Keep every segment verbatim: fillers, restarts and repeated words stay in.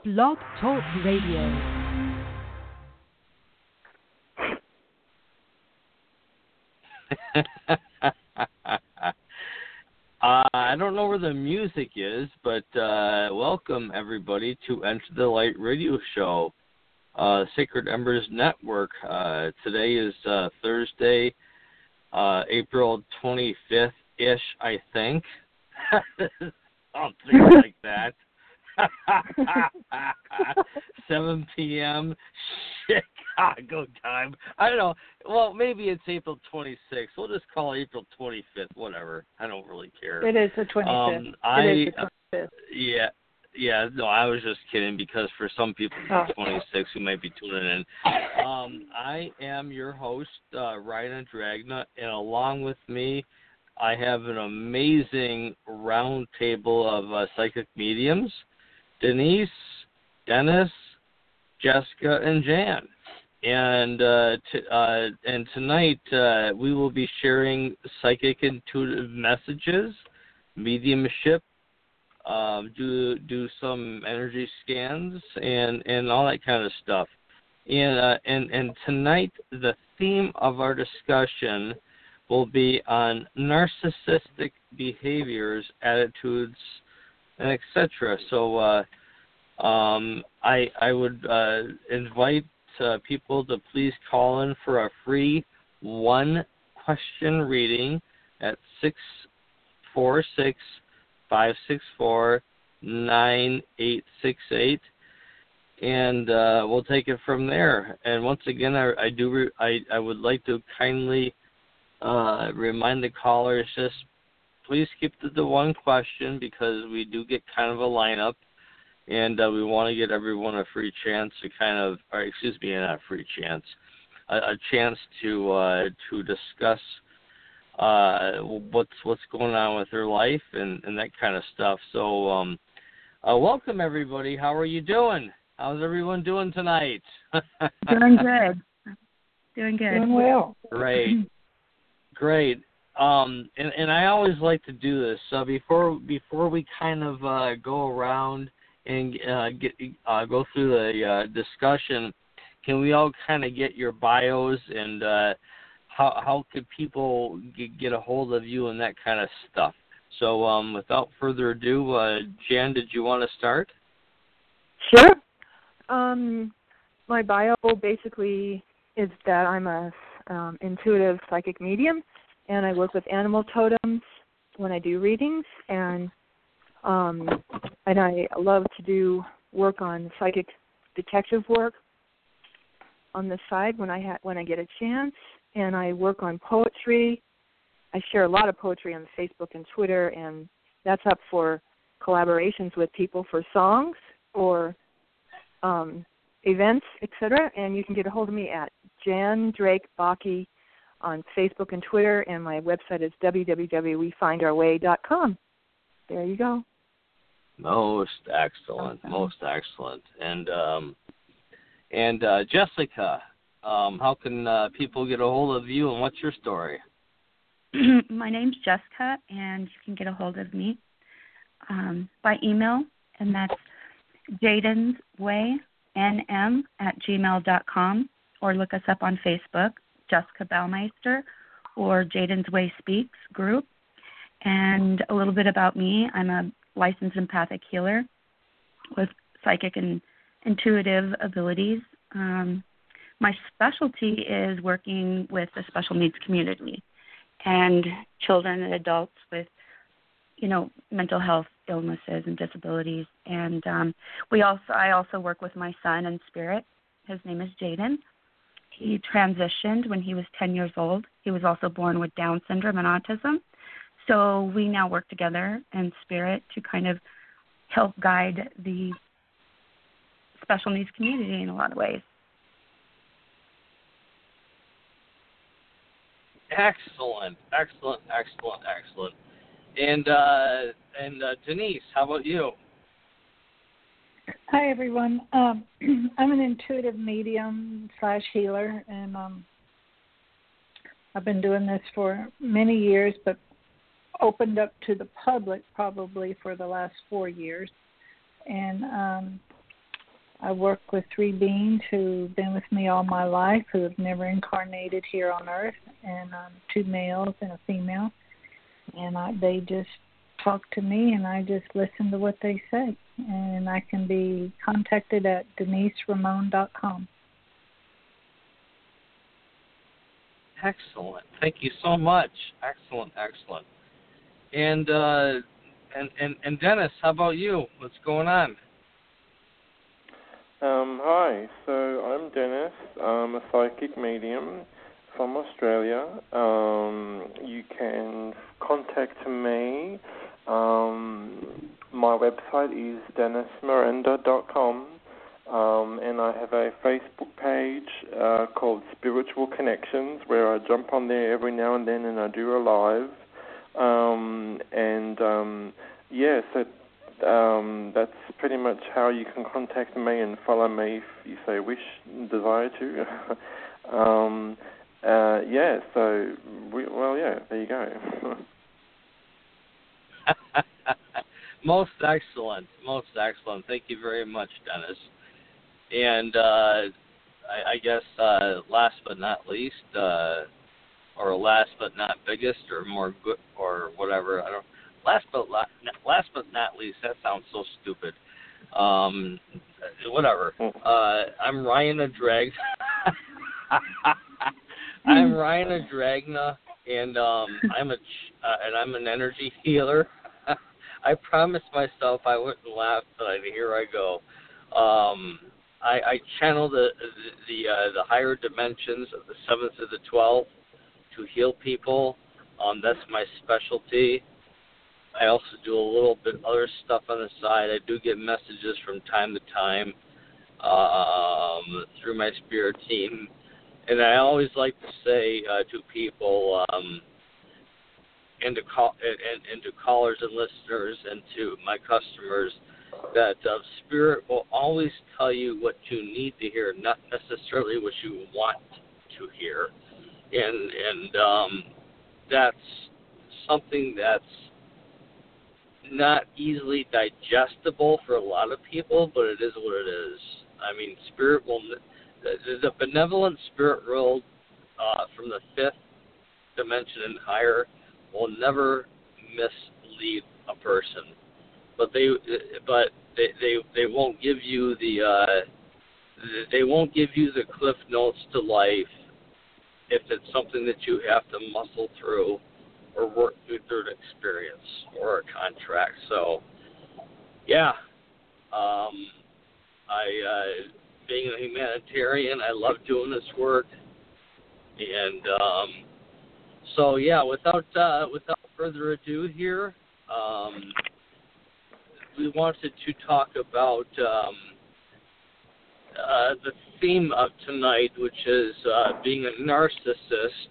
Blog Talk Radio. Uh, I don't know where the music is, but uh, welcome everybody to Enter the Light Radio Show, uh, Sacred Embers Network. Uh, today is uh, Thursday, uh, April twenty-fifth-ish, I think. Something like that. seven p.m. Chicago time. I don't know. Well, maybe it's April twenty-sixth. We'll just call it April twenty-fifth. Whatever. I don't really care. It is the twenty-fifth. Um, I, it is the twenty-fifth. Uh, yeah. Yeah, no, I was just kidding because for some people oh. it's twenty-six who might be tuning in. Um, I am your host, uh, Ryan Dragna, and along with me, I have an amazing round table of uh, psychic mediums, Denise, Dennis, Jessica, and Jan. And uh, t- uh, and tonight uh, we will be sharing psychic intuitive messages, mediumship, um, do do some energy scans, and, and all that kind of stuff. And uh, and and tonight the theme of our discussion will be on narcissistic behaviors, attitudes, and et cetera. So uh, um, I I would uh, invite uh, people to please call in for a free one question reading at six four six, five six four, nine eight six eight, and uh, we'll take it from there. And once again, I, I do re- I I would like to kindly uh, remind the callers just please keep to the one question because we do get kind of a lineup, and uh, we want to get everyone a free chance to kind of, or excuse me, not a free chance, a, a chance to uh, to discuss uh, what's what's going on with their life and, and that kind of stuff. So, um, uh, welcome everybody. How are you doing? How's everyone doing tonight? Doing good. Doing good. Doing well. Great. Great. Um, and, and I always like to do this. So before before we kind of uh, go around and uh, get uh, go through the uh, discussion, can we all kind of get your bios and uh, how how could people get, get a hold of you and that kind of stuff? So um, without further ado, uh, Jan, did you want to start? Sure. Um, my bio basically is that I'm a um, intuitive psychic medium, and I work with animal totems when I do readings, and um, and I love to do work on psychic detective work on the side when I ha- when I get a chance, and I work on poetry. I share a lot of poetry on Facebook and Twitter, and that's up for collaborations with people for songs or um, events, et cetera. And you can get a hold of me at Jan Drake Bakke on Facebook and Twitter, and my website is w w w dot we find our way dot com. There you go. Most excellent, awesome. Most excellent. And um, and uh, Jessica, um, how can uh, people get a hold of you, and what's your story? My name's Jessica, and you can get a hold of me um, by email, and that's jadenswaynm at gmail dot com, or look us up on Facebook, Jessica Baumeister, or Jaden's Way Speaks group. And a little bit about me, I'm a licensed empathic healer with psychic and intuitive abilities. Um, my specialty is working with the special needs community and children and adults with, you know, mental health illnesses and disabilities. And um, we also, I also work with my son in spirit. His name is Jaden. He transitioned when he was ten years old. He was also born with Down syndrome and autism. So we now work together in spirit to kind of help guide the special needs community in a lot of ways. Excellent, excellent, excellent, excellent. And uh, and uh, Denise, how about you? Hi, everyone. Um, I'm an intuitive medium slash healer, and um, I've been doing this for many years, but opened up to the public probably for the last four years. And um, I work with three beings who've been with me all my life, who have never incarnated here on Earth, and um, two males and a female. And I, they just talk to me, and I just listen to what they say. And I can be contacted at denise ramon dot com. Excellent. Thank you so much. Excellent, excellent. And uh, and, and and Dennis, how about you? What's going on? Um, hi. So I'm Dennis. I'm a psychic medium from Australia. Um, you can contact me. Um, my website is dennis miranda dot com. Um, and I have a Facebook page uh, called Spiritual Connections, where I jump on there every now and then and I do a live. Um, and, um, yeah, so um, that's pretty much how you can contact me and follow me if you so wish and desire to. um, uh, yeah, so, we, well, yeah, there you go. Most excellent. Most excellent. Thank you very much, Dennis. And uh, I, I guess uh, last but not least, uh, or last but not biggest, or more good, or whatever. I don't. Last but la- last but not least. That sounds so stupid. Um, whatever. Uh, I'm Ryan Adragna. I'm Ryan Adragna, and um, I'm a ch- uh, and I'm an energy healer. I promised myself I wouldn't laugh, but here I go. Um, I, I channel the the the, uh, the higher dimensions of the seventh to the twelfth to heal people. Um, that's my specialty. I also do a little bit other stuff on the side. I do get messages from time to time um, through my spirit team, and I always like to say uh, to people, um, and to call and, and to callers and listeners, and to my customers, that uh, spirit will always tell you what you need to hear, not necessarily what you want to hear, and and um, that's something that's not easily digestible for a lot of people, but it is what it is. I mean, spirit will the, the benevolent spirit world uh, from the fifth dimension and higher will never mislead a person. But they, but they, they, they won't give you the, uh, they won't give you the cliff notes to life if it's something that you have to muscle through or work through through an experience or a contract. So, yeah, um, I, uh, being a humanitarian, I love doing this work, and um, so yeah, without uh, without further ado, here. Um, We wanted to talk about um, uh, the theme of tonight, which is uh, being a narcissist,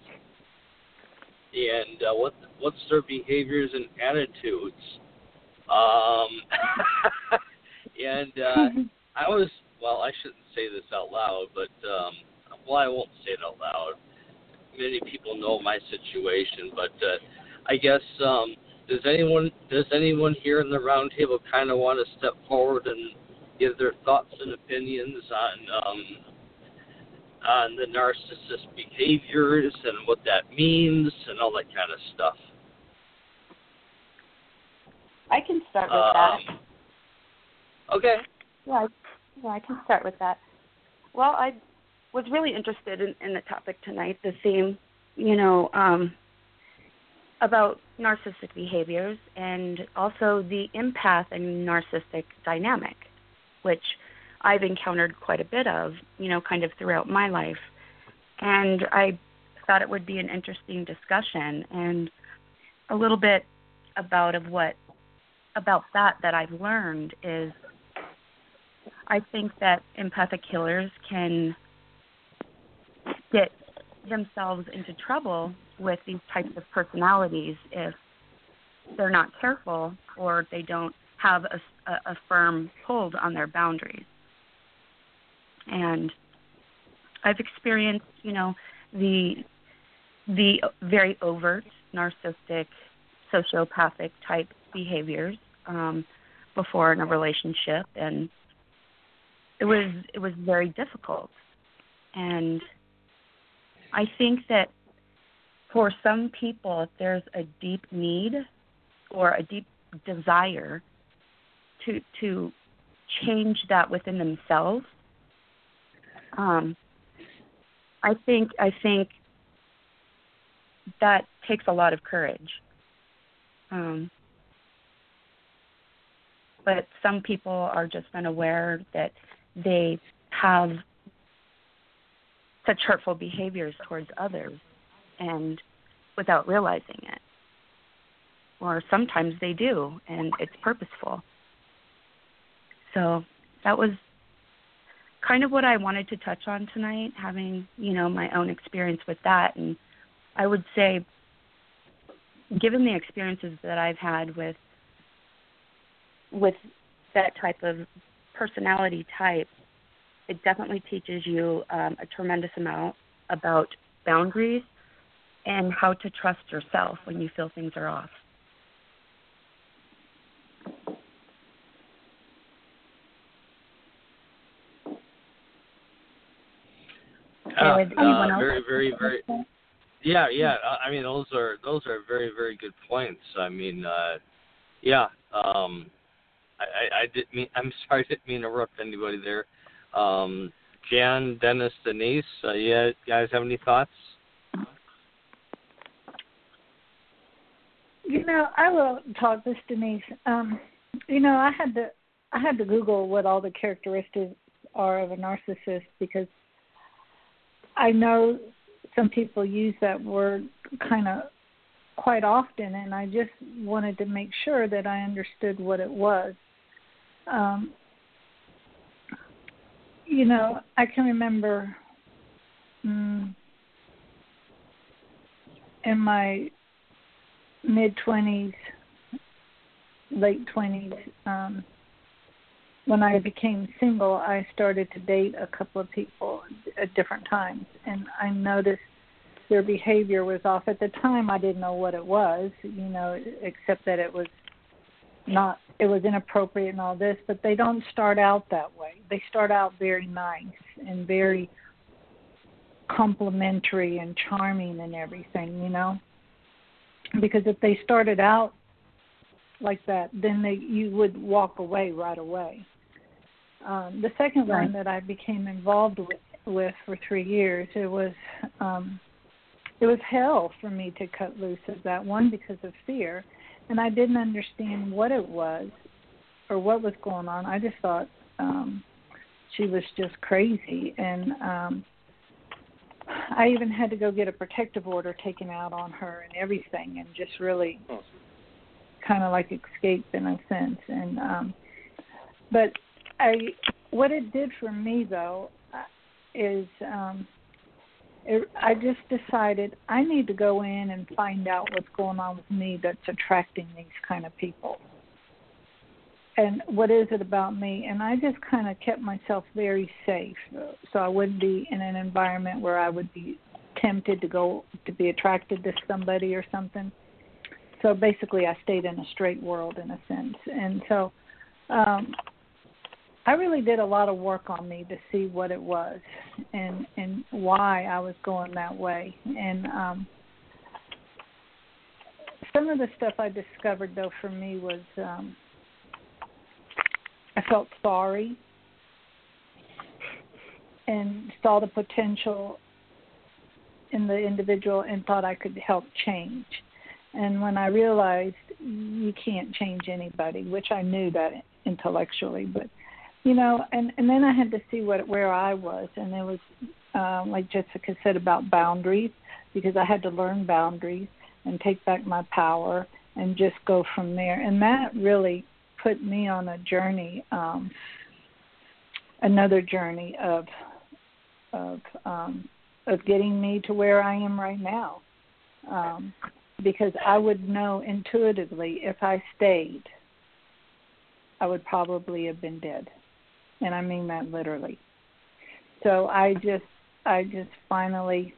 and uh, what what's their behaviors and attitudes. Um, and uh, I was, well, I shouldn't say this out loud, but um, well, I won't say it out loud. Many people know my situation, but uh, I guess. Um, Does anyone does anyone here in the round table kind of want to step forward and give their thoughts and opinions on um, on the narcissist behaviors and what that means and all that kind of stuff? I can start with um, that. Okay. Yeah, I, yeah, I can start with that. Well, I was really interested in, in the topic tonight, the theme, you know, um, about narcissistic behaviors and also the empath and narcissistic dynamic, which I've encountered quite a bit of, you know, kind of throughout my life. And I thought it would be an interesting discussion and a little bit about of what about that that I've learned is I think that empathic healers can get themselves into trouble with these types of personalities if they're not careful or they don't have a, a, a firm hold on their boundaries. And I've experienced, you know, the the very overt narcissistic, sociopathic type behaviors um, before in a relationship, and it was it was very difficult. And I think that for some people, if there's a deep need or a deep desire to to change that within themselves, um, I think I think that takes a lot of courage. Um, but some people are just unaware that they have such hurtful behaviors towards others, and without realizing it. Or sometimes they do, and it's purposeful. So that was kind of what I wanted to touch on tonight, having, you know, my own experience with that. And I would say, given the experiences that I've had with with that type of personality type, it definitely teaches you um, a tremendous amount about boundaries and how to trust yourself when you feel things are off. Uh, uh, very, very, very. Yeah, yeah. I mean, those are those are very, very good points. I mean, uh, yeah. Um, I, I, I didn't mean. I'm sorry, I didn't mean to interrupt anybody there. Um, Jan, Dennis, Denise, uh, you guys have any thoughts? You know, I will talk this, Denise. Um, you know, I had to I had to Google what all the characteristics are of a narcissist, because I know some people use that word kind of quite often, and I just wanted to make sure that I understood what it was. Um, you know, I can remember um, in my mid-twenties, late twenties, um, when I became single, I started to date a couple of people at different times, and I noticed their behavior was off. At the time, I didn't know what it was, you know, except that it was not, it was inappropriate and all this, but they don't start out that way. They start out very nice and very complimentary and charming and everything, you know, because if they started out like that, then they, you would walk away right away. Um, the second right. one that I became involved with, with for three years, it was um, it was hell for me to cut loose of that one because of fear, and I didn't understand what it was or what was going on. I just thought um, she was just crazy, and um, I even had to go get a protective order taken out on her and everything, and just really kind of like escape in a sense. And um, but I, what it did for me though, is um, it, I just decided I need to go in and find out what's going on with me that's attracting these kind of people. And what is it about me? And I just kind of kept myself very safe, so I wouldn't be in an environment where I would be tempted to go to be attracted to somebody or something. So basically, I stayed in a straight world in a sense. And so um, I really did a lot of work on me to see what it was and, and why I was going that way. And um, some of the stuff I discovered, though, for me was um, I felt sorry and saw the potential in the individual and thought I could help change. And when I realized you can't change anybody, which I knew that intellectually, but, you know, and, and then I had to see what where I was, and it was, um, like Jessica said, about boundaries, because I had to learn boundaries and take back my power and just go from there. And that really put me on a journey, um, another journey of of um, of getting me to where I am right now. Um, because I would know intuitively if I stayed, I would probably have been dead. And I mean that literally. So I just I just finally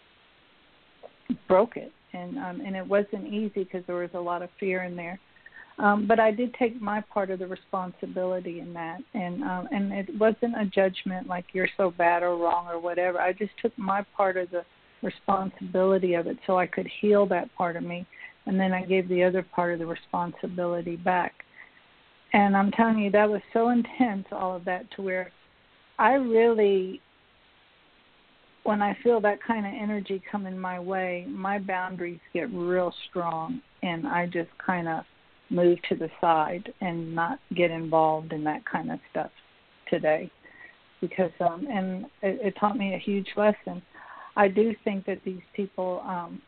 broke it. And um, and it wasn't easy because there was a lot of fear in there. Um, but I did take my part of the responsibility in that, and um, and it wasn't a judgment like you're so bad or wrong or whatever. I just took my part of the responsibility of it so I could heal that part of me, and then I gave the other part of the responsibility back. And I'm telling you, that was so intense, all of that, to where I really, when I feel that kind of energy coming my way, my boundaries get real strong, and I just kind of move to the side and not get involved in that kind of stuff today, because um and it, it taught me a huge lesson. I do think that these people um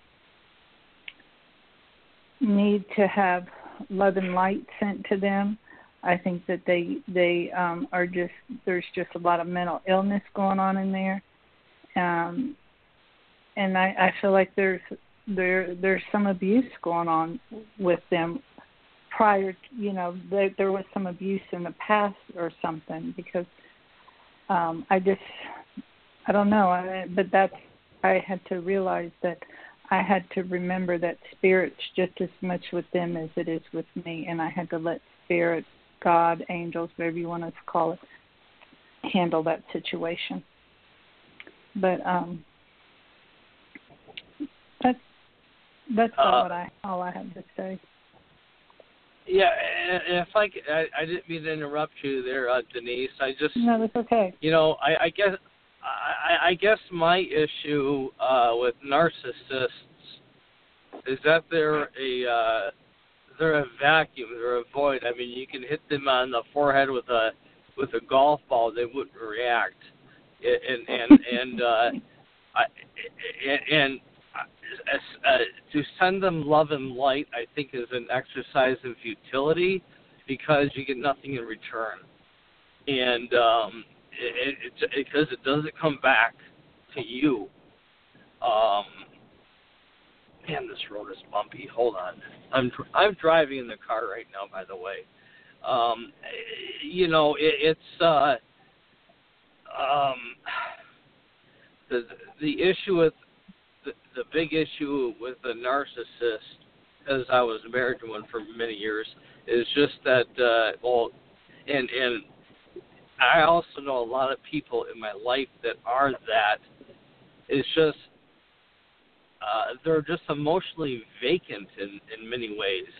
need to have love and light sent to them. I think that they they um are just there's just a lot of mental illness going on in there, um and I, I feel like there's there there's some abuse going on with them. Prior, you know, there, there was some abuse in the past or something, because um, I just, I don't know, I, but that's, I had to realize that I had to remember that spirit's just as much with them as it is with me, and I had to let spirit, God, angels, whatever you want to call it, handle that situation. But um, that's that's uh, all what I all I have to say. Yeah, and if I, I, I didn't mean to interrupt you there, uh, Denise. I just, no, that's okay. You know, I, I guess, I, I guess my issue uh, with narcissists is that they're a, uh, they're a vacuum, they're a void. I mean, you can hit them on the forehead with a, with a golf ball, they wouldn't react, and and and uh, I, and. and Uh, to send them love and light, I think, is an exercise in futility, because you get nothing in return, and um, it, it, it, because it doesn't come back to you. Um, man, this road is bumpy. Hold on, I'm I'm driving in the car right now. By the way, um, you know, it, it's uh, um, the the issue with The, the big issue with the narcissist, as I was married to one for many years, is just that, uh, well, and and I also know a lot of people in my life that are that. It's just, uh, they're just emotionally vacant in, in many ways.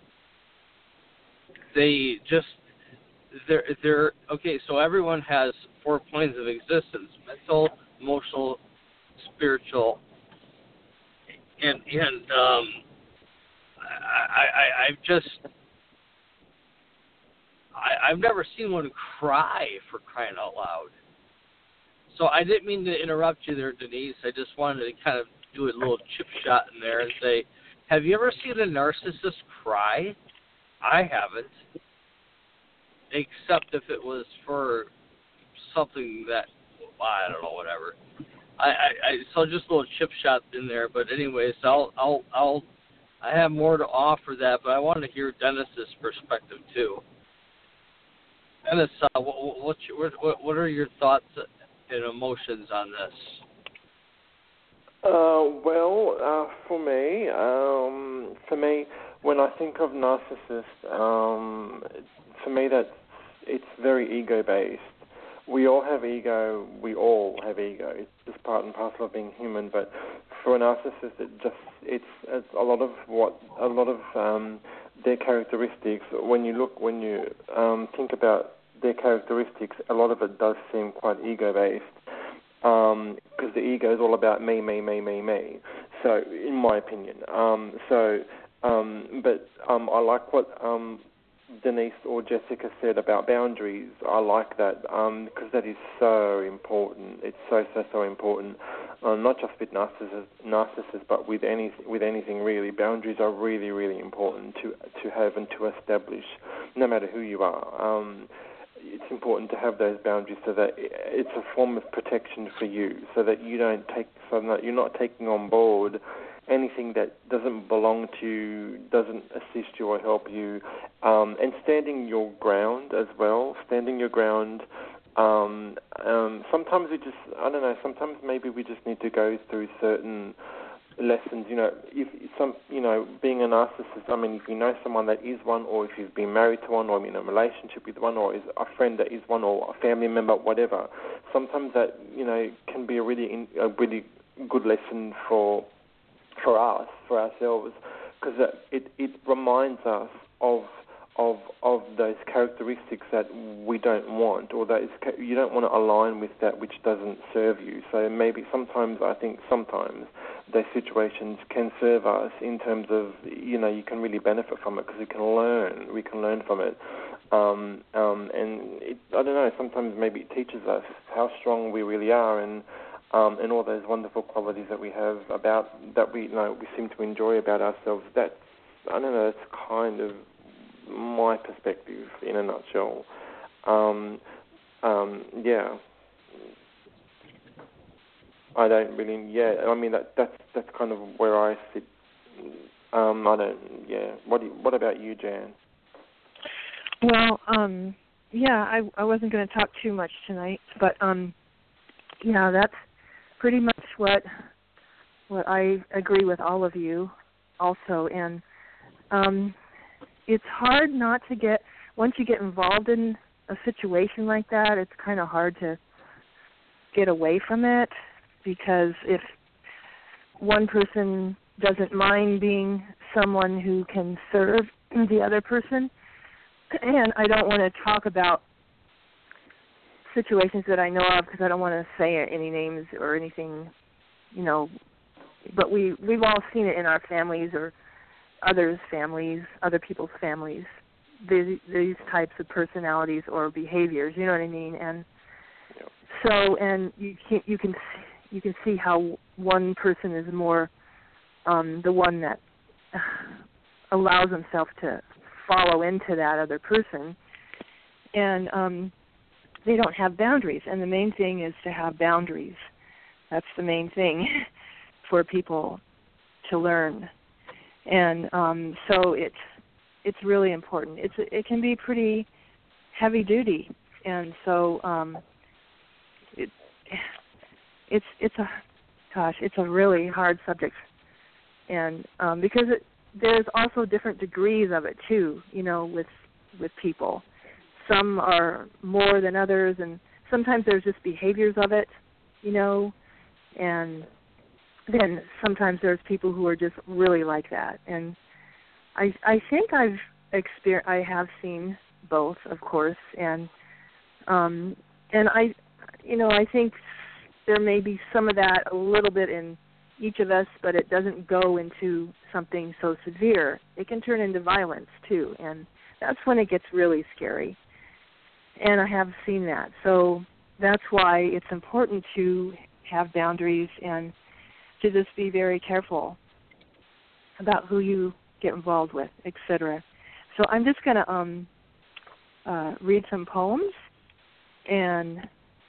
They just, they're, they're, okay, so everyone has four planes of existence: mental, emotional, spiritual, And and um, I, I I've just I, I've never seen one cry, for crying out loud. So I didn't mean to interrupt you there, Denise. I just wanted to kind of do a little chip shot in there and say, have you ever seen a narcissist cry? I haven't, except if it was for something that, well, I don't know, whatever. I, I, I so just a little chip shot in there, but anyways, I'll I'll I'll I have more to offer that, but I want to hear Dennis's perspective too. Dennis, uh, what what's your, what what are your thoughts and emotions on this? Uh, well, uh, for me, um, for me, when I think of narcissist, um, for me that it's very ego based. We all have ego. We all have ego. It's just part and parcel of being human. But for a narcissist, it just it's, it's a lot of what a lot of um, their characteristics. When you look, when you um, think about their characteristics, a lot of it does seem quite ego based, because um, the ego is all about me, me, me, me, me. So, in my opinion, um, so um, but um, I like what. Um, Denise or Jessica said about boundaries. I like that um, because that is so important. It's so so so important, um, not just with narcissists, narcissists, but with any with anything really. Boundaries are really really important to to have and to establish, no matter who you are. Um, it's important to have those boundaries so that it's a form of protection for you, so that you don't take, so that you're not taking on board anything that doesn't belong to you, doesn't assist you or help you, um, and standing your ground as well, standing your ground. Um, um, sometimes we just, I don't know, sometimes maybe we just need to go through certain lessons. You know, if some, you know, being a narcissist. I mean, if you know someone that is one, or if you've been married to one, or in a relationship with one, or is a friend that is one, or a family member, whatever. Sometimes that, you know, can be a really, in, a really good lesson for for us, for ourselves, because it it reminds us of. Of of those characteristics that we don't want, or that is, you don't want to align with that which doesn't serve you. So maybe sometimes, I think sometimes those situations can serve us in terms of, you know, you can really benefit from it because we can learn, we can learn from it. Um, um, and it, I don't know, sometimes maybe it teaches us how strong we really are, and um, and all those wonderful qualities that we have about, that we, you know, we seem to enjoy about ourselves. That's, I don't know, that's kind of my perspective in a nutshell. Um, um, yeah, I don't really. Yeah, I mean that that's that's kind of where I sit. Um, I don't. Yeah. What do you, What about you, Jan? Well, um, yeah, I I wasn't going to talk too much tonight, but um, yeah, that's pretty much what what I agree with all of you, also, and um. It's hard not to get, once you get involved in a situation like that, it's kind of hard to get away from it, because if one person doesn't mind being someone who can serve the other person, and I don't want to talk about situations that I know of because I don't want to say any names or anything, you know, but we, we've all seen it in our families or others' families, other people's families, these, these types of personalities or behaviors. You know what I mean? And so, and you can you can you can see how one person is more um, the one that allows himself to follow into that other person, and um, they don't have boundaries. And the main thing is to have boundaries. That's the main thing for people to learn. And um, so it's it's really important. It's it can be pretty heavy duty, and so um, it it's it's a gosh, it's a really hard subject, and um, because it, there's also different degrees of it too. You know, with with people, some are more than others, and sometimes there's just behaviors of it. You know, and then sometimes there's people who are just really like that, and I I think I've exper- I have seen both, of course, and um, and I you know I think there may be some of that a little bit in each of us, but it doesn't go into something so severe. It can turn into violence too, and that's when it gets really scary. And I have seen that, so that's why it's important to have boundaries and to just be very careful about who you get involved with, et cetera. So I'm just going to um, uh, read some poems, and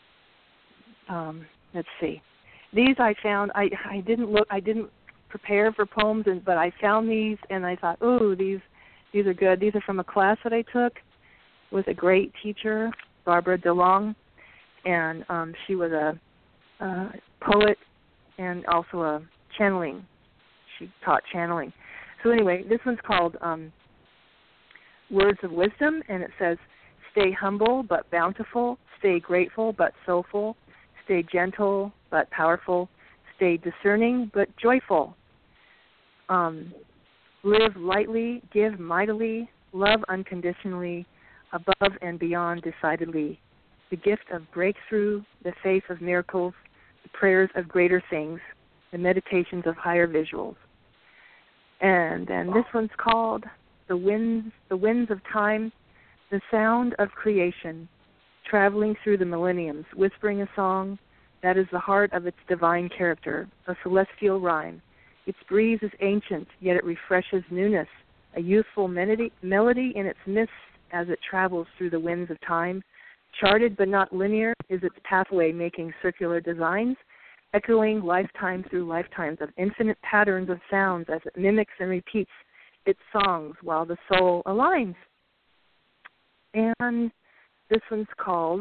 um, let's see. These I found. I, I didn't look. I didn't prepare for poems, and, but I found these, and I thought, ooh, these these are good. These are from a class that I took with a great teacher, Barbara DeLong, and um, she was a, a poet and also a channeling. She taught channeling. So anyway, this one's called um, Words of Wisdom, and it says, stay humble but bountiful, stay grateful but soulful, stay gentle but powerful, stay discerning but joyful. Um, live lightly, give mightily, love unconditionally, above and beyond decidedly. The gift of breakthrough, the faith of miracles, the prayers of greater things, the meditations of higher visuals. And then this one's called The Winds, the Winds of Time, the Sound of Creation, traveling through the millenniums, whispering a song that is the heart of its divine character, a celestial rhyme. Its breeze is ancient, yet it refreshes newness, a youthful melody, melody in its midst as it travels through the winds of time. Charted but not linear is its pathway, making circular designs, echoing lifetime through lifetimes of infinite patterns of sounds as it mimics and repeats its songs while the soul aligns. And this one's called,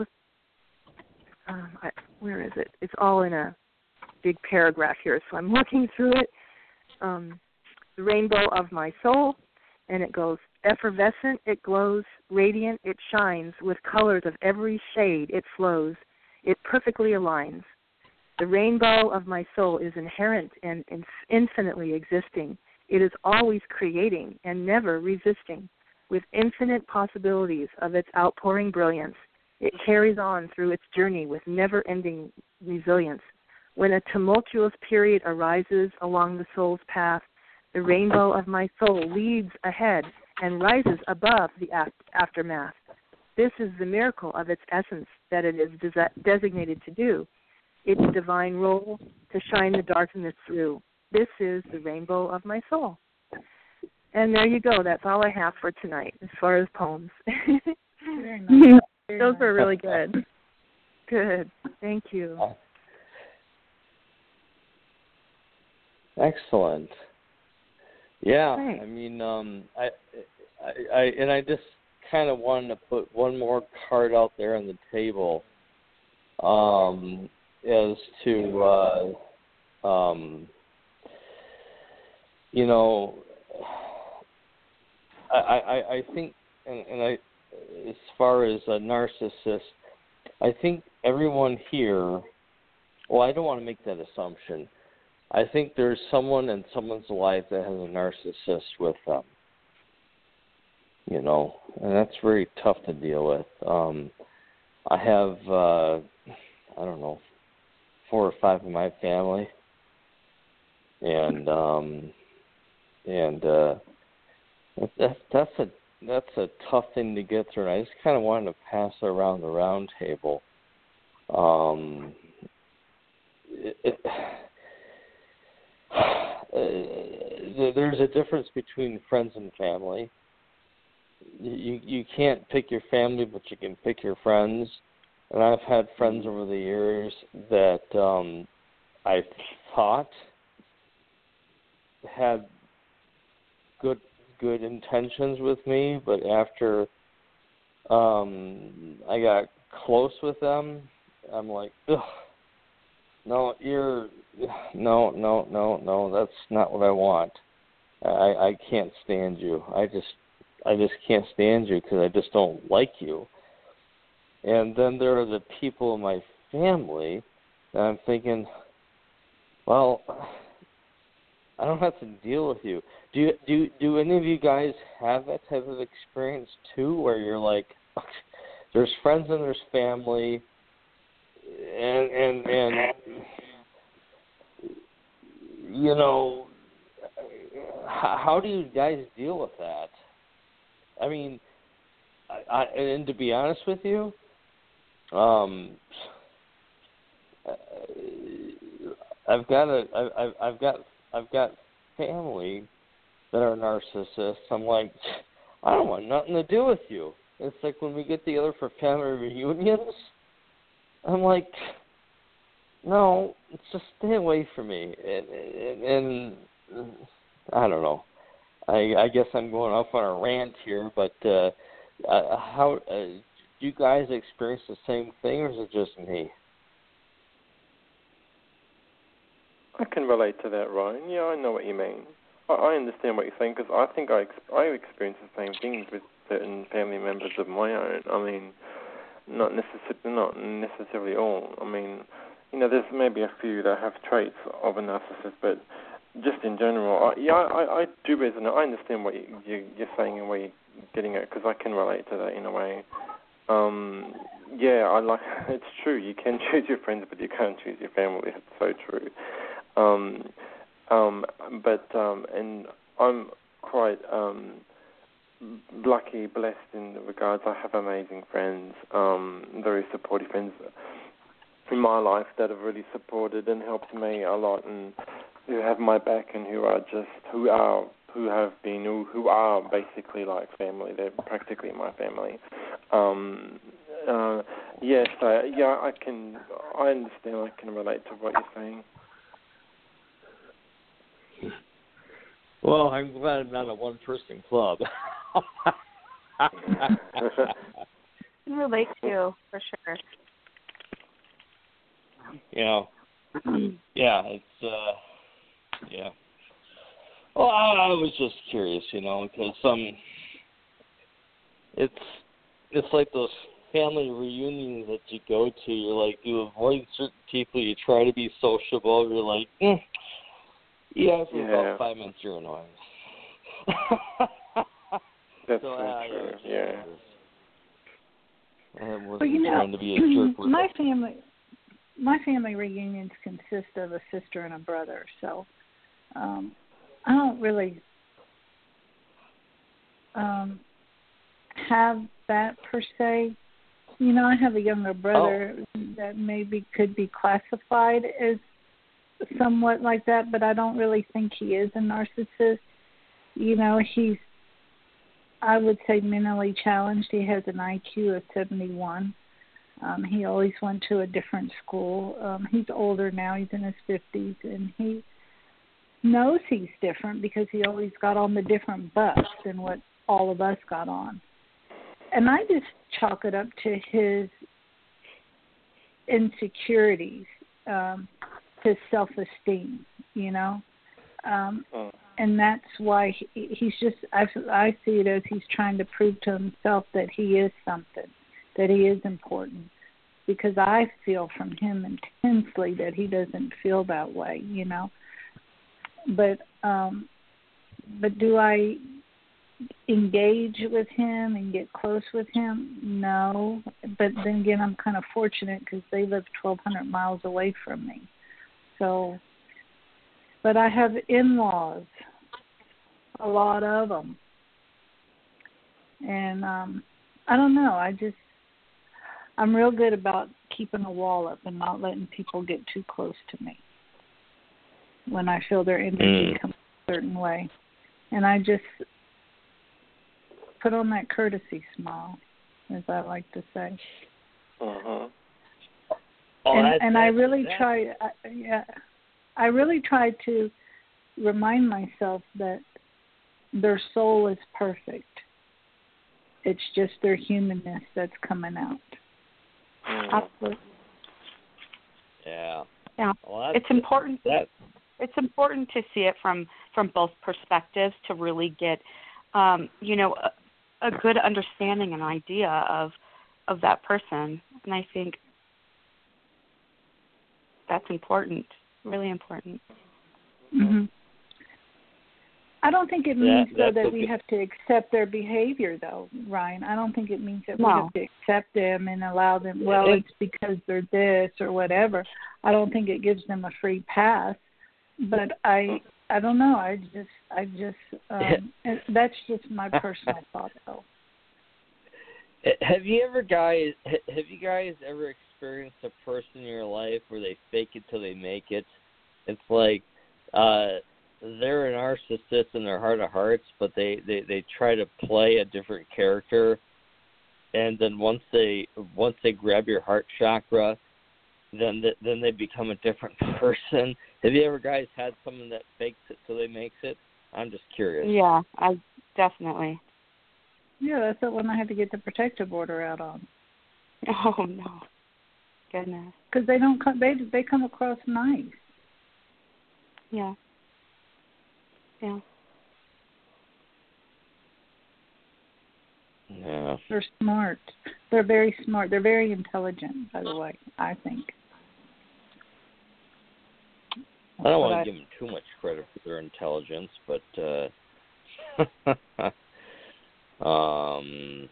um, I, where is it? It's all in a big paragraph here, so I'm looking through it. um, the rainbow of my soul, and it goes effervescent, it glows, radiant, it shines, with colors of every shade it flows, it perfectly aligns. The rainbow of my soul is inherent and infinitely existing. It is always creating and never resisting. With infinite possibilities of its outpouring brilliance, it carries on through its journey with never-ending resilience. When a tumultuous period arises along the soul's path, the rainbow of my soul leads ahead and rises above the aftermath. This is the miracle of its essence that it is des- designated to do, its divine role to shine the darkness through. This is the rainbow of my soul. And there you go. That's all I have for tonight as far as poems. Very nice. Very Those nice. were really good. Good. Thank you. Excellent. Yeah, Thanks. I mean, um, I, I, I, and I just kind of wanted to put one more card out there on the table, um, as to, uh, um, you know, I, I, I think, and, and I, as far as a narcissist, I think everyone here, well, I don't want to make that assumption. I think there's someone in someone's life that has a narcissist with them, you know, and that's very tough to deal with. Um, I have, uh, I don't know, four or five in my family, and um, and uh, that's that's a that's a tough thing to get through. And I just kind of wanted to pass it around the round table. Um, it, it, Uh, there's a difference between friends and family. You you can't pick your family, but you can pick your friends. And I've had friends over the years that um, I thought had good good intentions with me, but after um, I got close with them, I'm like, ugh. No, you're, no, no, no, no, that's not what I want. I, I can't stand you. I just, I just can't stand you because I just don't like you. And then there are the people in my family that I'm thinking, well, I don't have to deal with you. Do you, do do any of you guys have that type of experience too, where you're like, there's friends and there's family, and and and you know, how, how do you guys deal with that? I mean, I, I, and to be honest with you, um, I've got a, I've, I've got, I've got family that are narcissists. I'm like, I don't want nothing to do with you. It's like when we get together for family reunions, I'm like, no, just stay away from me. And, and, and I don't know. I, I guess I'm going off on a rant here, but uh, uh, how uh, do you guys experience the same thing, or is it just me? I can relate to that, Ryan. Yeah, I know what you mean. I, I understand what you're saying, because I think I, ex- I experience the same things with certain family members of my own. I mean, not, necess- not necessarily all. I mean, you know, there's maybe a few that have traits of a narcissist, but just in general, I, yeah, I, I do resonate. I understand what you, you, you're saying and where you're getting at, because I can relate to that in a way. Um, yeah, I like. It's true. You can choose your friends, but you can't choose your family. It's so true. Um, um, but um, and I'm quite um, lucky, blessed in regards. I have amazing friends, um, very supportive friends in my life that have really supported and helped me a lot, and who have my back, and who are just who are who have been who, who are basically like family. They're practically my family. Um, uh, yes, I, yeah, I can. I understand. I can relate to what you're saying. Well, I'm glad I'm not a one-person club. I can relate to, for sure. You know, yeah, it's, uh, yeah. Well, I was just curious, you know, because um, it's it's like those family reunions that you go to. You're like, you avoid certain people. You try to be sociable. You're like, mm, yeah, for yeah. about five minutes, you're annoying. That's so, so uh, true. yeah. Yeah. I wasn't Well, you know, trying to be a jerk with my it. family, my family reunions consist of a sister and a brother, so um, I don't really um, have that per se. You know, I have a younger brother Oh. that maybe could be classified as somewhat like that, but I don't really think he is a narcissist. You know, he's, I would say, mentally challenged. He has an I Q of seventy-one. Um, he always went to a different school. Um, he's older now. He's in his fifties, and he knows he's different because he always got on the different bus than what all of us got on. And I just chalk it up to his insecurities, um, his self-esteem, you know. Um, Oh. and that's why he, he's just, I, I see it as he's trying to prove to himself that he is something, that he is important. Because I feel from him intensely that he doesn't feel that way, you know. But, um, but do I engage with him and get close with him? No. But then again, I'm kind of fortunate because they live twelve hundred miles away from me. So, but I have in-laws, a lot of them. And um, I don't know, I just, I'm real good about keeping a wall up and not letting people get too close to me when I feel their energy Mm. come a certain way. And I just put on that courtesy smile, as I like to say. Uh-huh. Oh, and that's, and I that's, really that's, try, I, yeah, I really try to remind myself that their soul is perfect. It's just their humanness that's coming out. Mm. Absolutely. Yeah. Yeah. Well, that's, It's important. That, It's important to see it from, from both perspectives to really get, um, you know, a, a good understanding and idea of of that person. And I think that's important, really important. Mm-hmm. I don't think it That- means, though, that's that okay. we have to accept their behavior, though, Ryan. I don't think it means that we No. have to accept them and allow them, well, It- it's because they're this or whatever. I don't think it gives them a free pass. But I I don't know. I just, I just, um, and that's just my personal thought, though. Have you ever guys have you guys ever experienced a person in your life where they fake it till they make it? It's like uh, they're a narcissist in their heart of hearts, but they, they, they try to play a different character, and then once they once they grab your heart chakra, then the, then they become a different person. Have you ever guys had someone that fakes it till they makes it? I'm just curious. Yeah, I definitely. Yeah, that's the one I had to get the protective order out on. Oh no, goodness. Because they don't come, they they come across nice. Yeah. Yeah. Yeah. They're smart. They're very smart. They're very intelligent, by the way, I think. I don't want But to give them too much credit for their intelligence, but uh, um,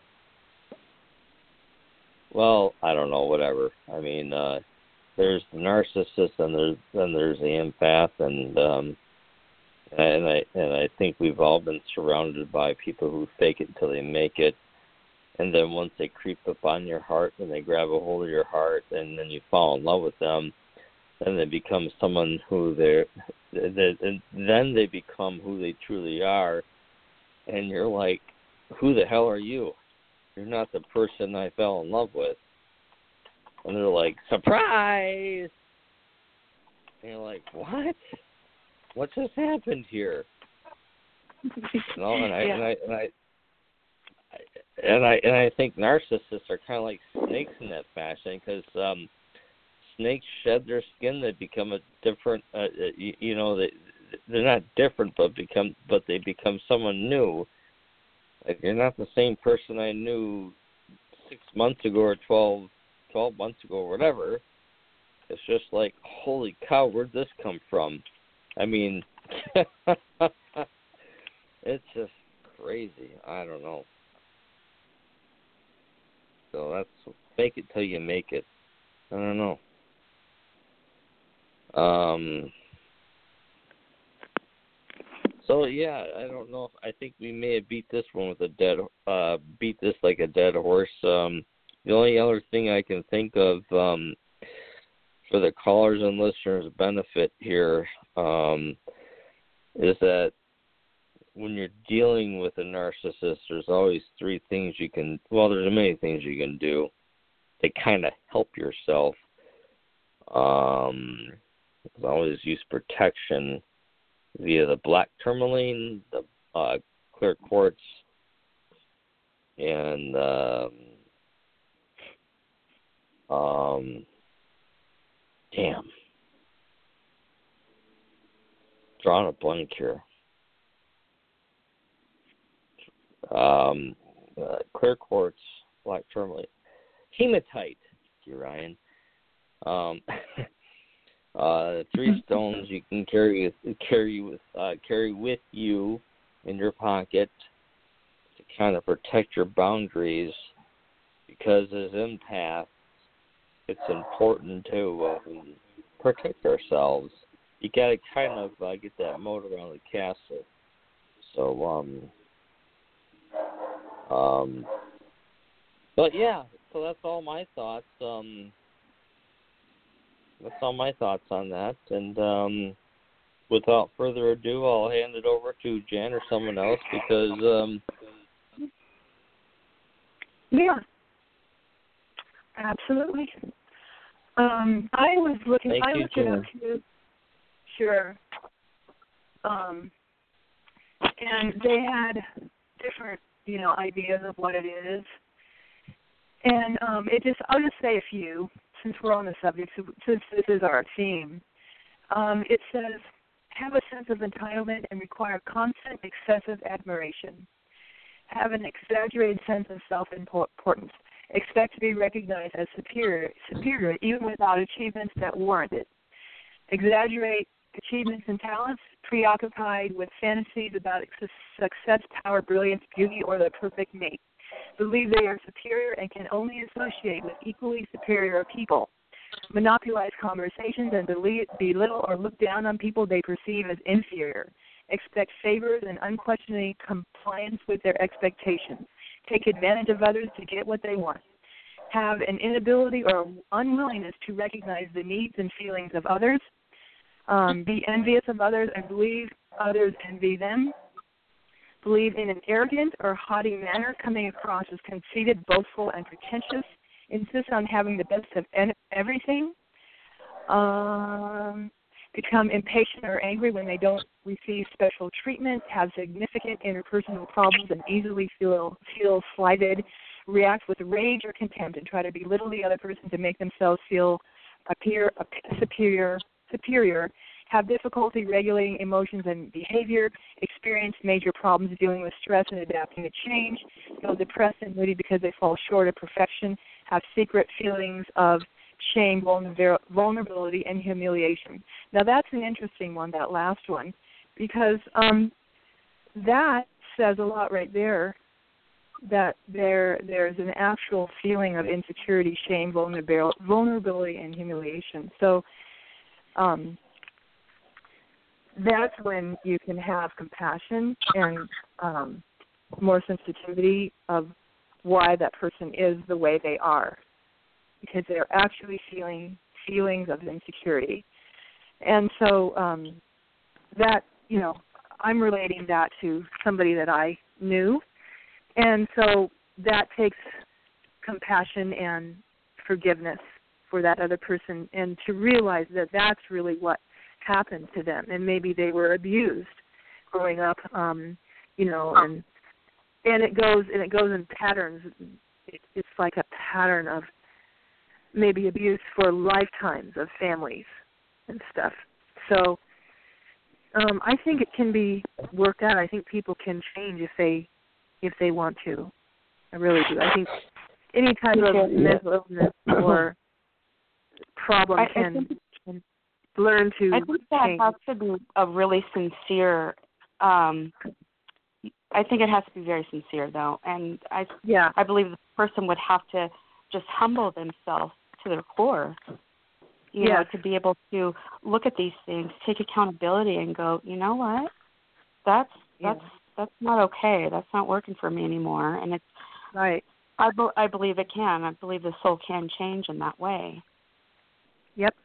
well, I don't know. Whatever. I mean, uh, there's the narcissist, and there's then there's the empath, and um, and I and I think we've all been surrounded by people who fake it until they make it, and then once they creep up on your heart and they grab a hold of your heart, and then you fall in love with them. Then they become someone who they're, they, and then they become who they truly are, and you're like, who the hell are you? You're not the person I fell in love with. And they're like, surprise! And you're like, what? What just happened here? You know, and I Yeah. and I and I and I and I think narcissists are kind of like snakes in that fashion, because um, snakes shed their skin, they become a different, uh, you, you know, they they're not different, but become but they become someone new. Like, you're not the same person I knew six months ago or twelve, twelve months ago or whatever. It's just like, holy cow, where'd this come from? I mean, it's just crazy. I don't know. So that's fake it till you make it. I don't know. Um. So yeah, I don't know. If, I think we may have beat this one with a dead, uh, beat this like a dead horse. Um, the only other thing I can think of, um, for the callers and listeners' benefit here, um, is that when you're dealing with a narcissist, there's always three things you can. Well, there's many things you can do to kind of help yourself. Um, there's always use protection via the black tourmaline, the uh, clear quartz, and um, um, damn, drawing a blank here. Um, uh, clear quartz, black tourmaline, hematite. Thank you, Ryan. Um, Uh, three stones you can carry carry with uh, carry with you in your pocket to kind of protect your boundaries, because as empaths, it's important to um, protect ourselves. You got to kind of uh, get that moat around the castle. So, um, um, but yeah, so that's all my thoughts. Um. That's all my thoughts on that. And um, without further ado, I'll hand it over to Jen or someone else because... Um, yeah, absolutely. Um, I was looking... Thank I you, looked it up Jen. too. Sure. Um, and they had different, you know, ideas of what it is. And um, it just, I'll just say a few, since we're on the subject, since this is our theme. Um, it says, have a sense of entitlement and require constant, excessive admiration. Have an exaggerated sense of self-importance. Expect to be recognized as superior, superior even without achievements that warrant it. Exaggerate achievements and talents, preoccupied with fantasies about success, power, brilliance, beauty, or the perfect mate. Believe they are superior and can only associate with equally superior people. Monopolize conversations and belittle or look down on people they perceive as inferior. Expect favors and unquestioning compliance with their expectations. Take advantage of others to get what they want. Have an inability or unwillingness to recognize the needs and feelings of others. Um, be envious of others and believe others envy them. Believe in an arrogant or haughty manner, coming across as conceited, boastful, and pretentious. Insist on having the best of everything. Um, become impatient or angry when they don't receive special treatment. Have significant interpersonal problems and easily feel feel slighted. React with rage or contempt and try to belittle the other person to make themselves feel appear, appear superior. Superior. Have difficulty regulating emotions and behavior, experience major problems dealing with stress and adapting to change, feel depressed and moody because they fall short of perfection, have secret feelings of shame, vulnerability, and humiliation. Now, that's an interesting one, that last one, because um, that says a lot right there, that there there's an actual feeling of insecurity, shame, vulnerability, and humiliation. So, um, that's when you can have compassion and um, more sensitivity of why that person is the way they are, because they're actually feeling feelings of insecurity. And so um, that, you know, I'm relating that to somebody that I knew. And so that takes compassion and forgiveness for that other person, and to realize that that's really what happened to them, and maybe they were abused growing up, um, you know, and and it goes and it goes in patterns. It, it's like a pattern of maybe abuse for lifetimes of families and stuff. So Um, I think it can be worked out. I think people can change if they if they want to. I really do. I think any type of mental illness or problem I, can, I think, can learn to I think that change. has to be a really sincere. Um, I think it has to be very sincere, though, and I Yeah. I believe the person would have to just humble themselves to their core. You know, Yes. to be able to look at these things, take accountability, and go, you know what, that's that's Yeah. that's not okay. That's not working for me anymore. And it's Right. I, be, I believe it can. I believe the soul can change in that way. Yep.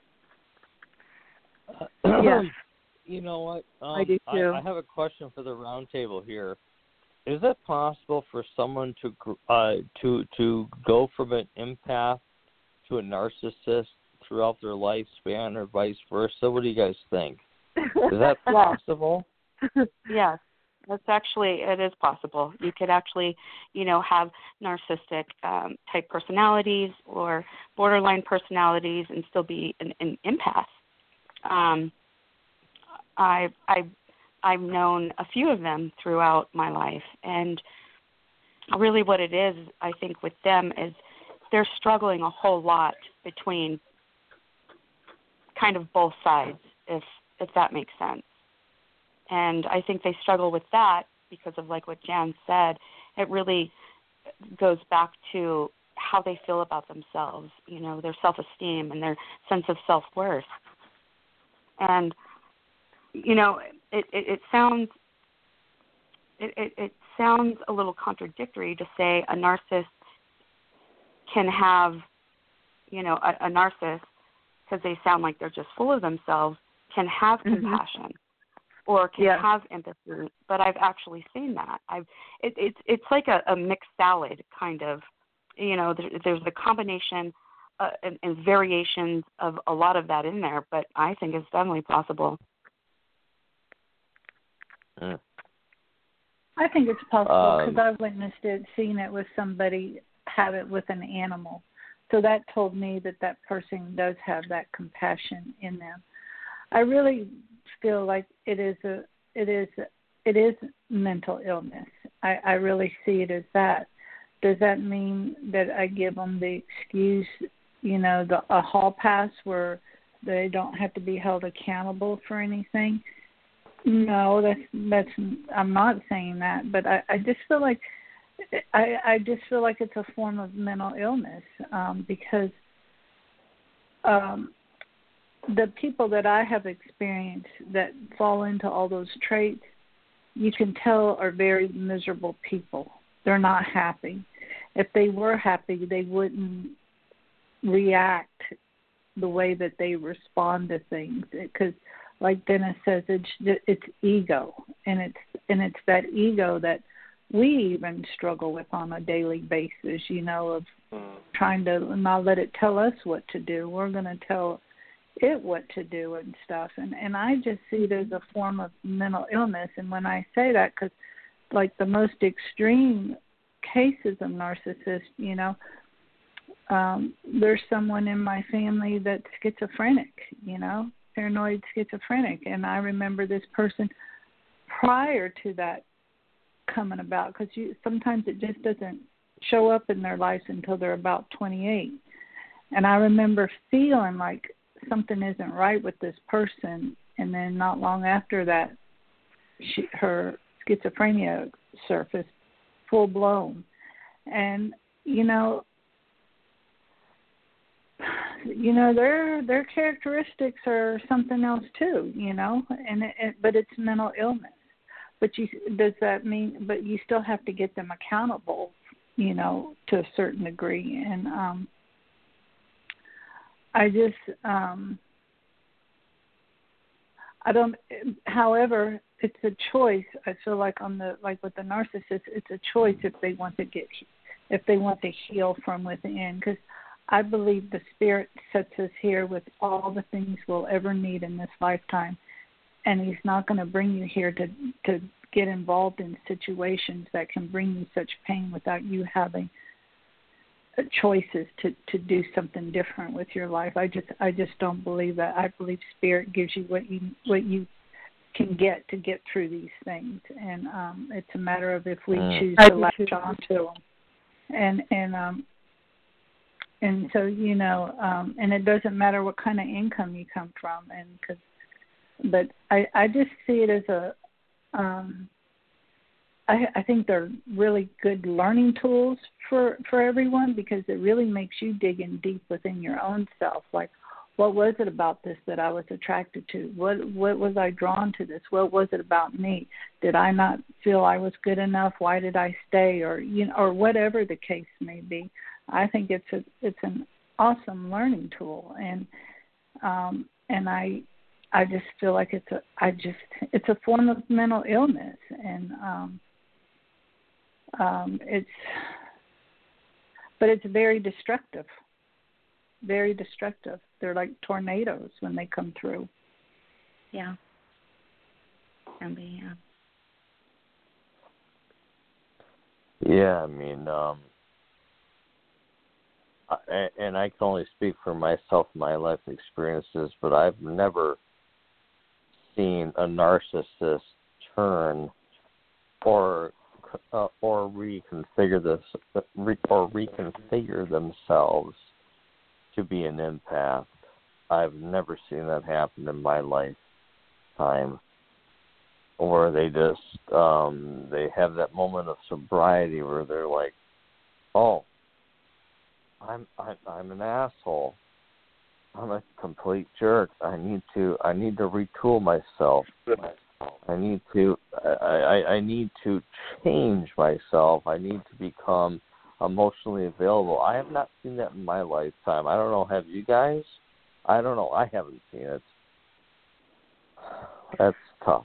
Uh, Yes. You know what? Um, I do too. I, I have a question for the roundtable here. Is it possible for someone to gr- uh, to to go from an empath to a narcissist throughout their lifespan, or vice versa? What do you guys think? Is that possible? Yes, that's actually, it is possible. You could actually, you know, have narcissistic um, type personalities or borderline personalities and still be an, an empath. Um, I've, I've, I've known a few of them throughout my life, and really what it is, I think, with them is they're struggling a whole lot between kind of both sides, if if that makes sense. And I think they struggle with that because of, like what Jan said, it really goes back to how they feel about themselves, you know, their self-esteem and their sense of self-worth. And, you know, it, it, it sounds it, it, it sounds a little contradictory to say a narcissist can have, you know, a, a narcissist, because they sound like they're just full of themselves, can have Mm-hmm. compassion or can Yes. have empathy. But I've actually seen that. I've it, it's it's like a, a mixed salad kind of. You know, there, there's a combination uh, and, and variations of a lot of that in there. But I think it's definitely possible. Mm. I think it's possible because Um, I've witnessed it, seen it with somebody, have it with an animal. So that told me that that person does have that compassion in them. I really feel like it is a, it is, it is mental illness. I, I really see it as that. Does that mean that I give them the excuse, you know, the a hall pass where they don't have to be held accountable for anything? No, that's that's. I'm not saying that, but I, I just feel like I, I just feel like it's a form of mental illness um, because um, the people that I have experienced that fall into all those traits, you can tell are very miserable people. They're not happy. If they were happy, they wouldn't react the way that they respond to things. Because, like Dennis says, it's it's ego, and it's and it's that ego that we even struggle with on a daily basis. You know, of trying to not let it tell us what to do. We're going to tell it what to do and stuff. And and I just see it as a form of mental illness. And when I say that, because like the most extreme cases of narcissists, you know, um, there's someone in my family that's schizophrenic, you know, paranoid schizophrenic. And I remember this person prior to that coming about, because you sometimes it just doesn't show up in their lives until they're about twenty-eight. And I remember feeling like something isn't right with this person, and then not long after that, she, her schizophrenia surfaced full blown. And you know, you know their their characteristics are something else too. You know, and it, it, but it's mental illness. But you does that mean? But you still have to get them accountable, you know, to a certain degree. And um, I just um, I don't. However, it's a choice. I feel like on the like with the narcissist, it's a choice if they want to get if they want to heal from within. Because I believe the Spirit sets us here with all the things we'll ever need in this lifetime. And he's not going to bring you here to to get involved in situations that can bring you such pain without you having choices to, to do something different with your life. I just I just don't believe that. I believe Spirit gives you what you what you can get to get through these things, and um, it's a matter of if we Mm. choose I to do latch too. on to them. And and um, and so you know, um, and it doesn't matter what kind of income you come from, and cause, but I I just see it as a um, I, I think they're really good learning tools for, for everyone, because it really makes you dig in deep within your own self. Like, what was it about this that I was attracted to? What what was I drawn to this? What was it about me? Did I not feel I was good enough? Why did I stay? Or you know, or whatever the case may be. I think it's a it's an awesome learning tool, and um, and I I just feel like it's a I just it's a form of mental illness, and um, um, it's but it's very destructive. Very destructive. They're like tornadoes when they come through. Yeah. Can be, yeah. Yeah, I mean, um, I, and I can only speak for myself, my life experiences, but I've never seen a narcissist turn or uh, or reconfigure this re, or reconfigure themselves to be an empath. I've never seen that happen in my lifetime. Or they just um, they have that moment of sobriety where they're like, "Oh, I'm I'm, I'm an asshole. I'm a complete jerk. I need to I need to retool myself. I need to I, I, I need to change myself. I need to become emotionally available." I have not seen that in my lifetime. I don't know. Have you guys? I don't know. I haven't seen it. That's tough.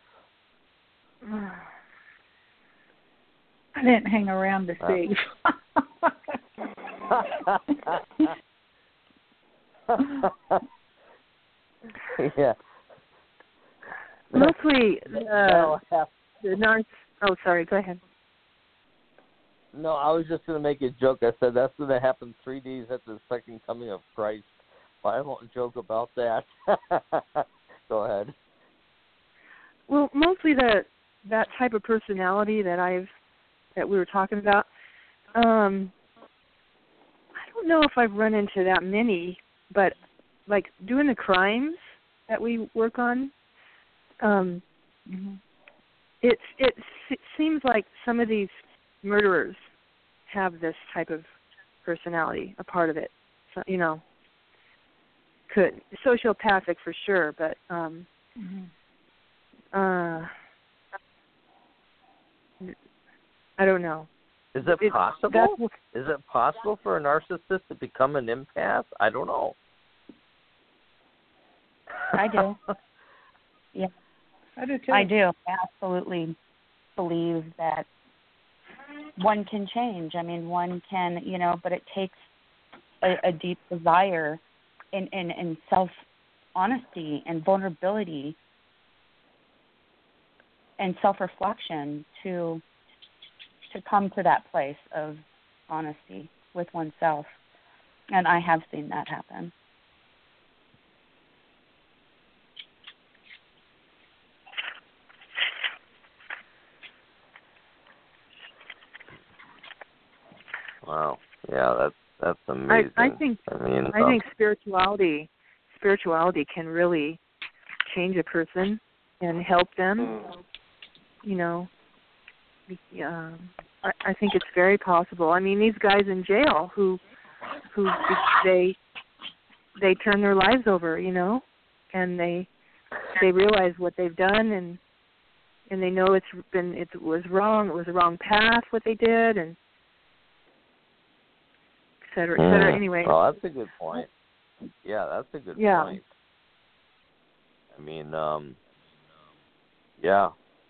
I didn't hang around to see. Yeah. Mostly uh, the narc. Oh, sorry. Go ahead. No, I was just going to make a joke. I said that's going to happen three days after the second coming of Christ. But I won't joke about that. Go ahead. Well, mostly the that type of personality that I've that we were talking about. Um, I don't know if I've run into that many, but like doing the crimes that we work on, um, Mm-hmm. it it it seems like some of these murderers have this type of personality, a part of it. So, you know, could sociopathic for sure, but um, Mm-hmm. uh, I don't know. Is it It- possible? that's- Is it possible for a narcissist to become an empath? I don't know. I do. Yeah, I do too. I do. I absolutely believe that one can change. I mean, one can, you know, but it takes a, a deep desire in, in, in self-honesty and vulnerability and self-reflection to to come to that place of honesty with oneself. And I have seen that happen. Wow. Yeah, that's that's amazing. I, I think I mean, I um, think spirituality spirituality can really change a person and help them. You know, um, I, I think it's very possible. I mean, these guys in jail who who they they turn their lives over, you know, and they they realize what they've done, and and they know it's been it was wrong. It was a wrong path what they did, and et cetera, et cetera. mm, Anyway. Oh, that's a good point. Yeah, that's a good Yeah. point. I mean, um, yeah.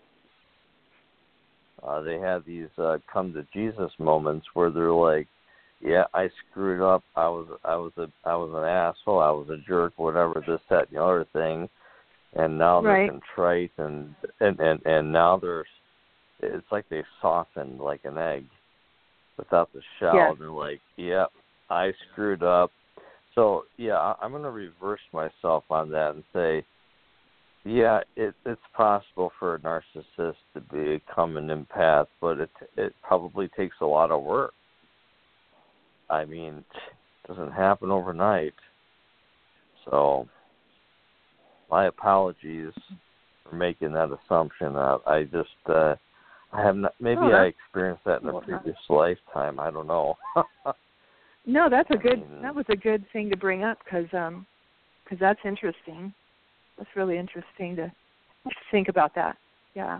Uh, they have these uh, come to Jesus moments where they're like, "Yeah, I screwed up. I was, I was a, I was an asshole. I was a jerk. Whatever, this, that, and the other thing." And now Right. they're contrite, and and and and now they're, it's like they softened like an egg without the shell. Yes. They're like, "Yeah, I screwed up." So yeah, I, I'm going to reverse myself on that and say, Yeah, it, it's possible for a narcissist to become an empath, but it it probably takes a lot of work. I mean, it doesn't happen overnight. So, my apologies for making that assumption. Uh, I just, uh, I have not, maybe oh, I experienced that in a previous lifetime. I don't know. No, that's a good, I mean, that was a good thing to bring up because um, cause that's interesting. That's really interesting to think about that. Yeah.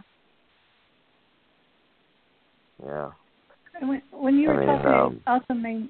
Yeah. And when, when you were I mean, talking, um, it also made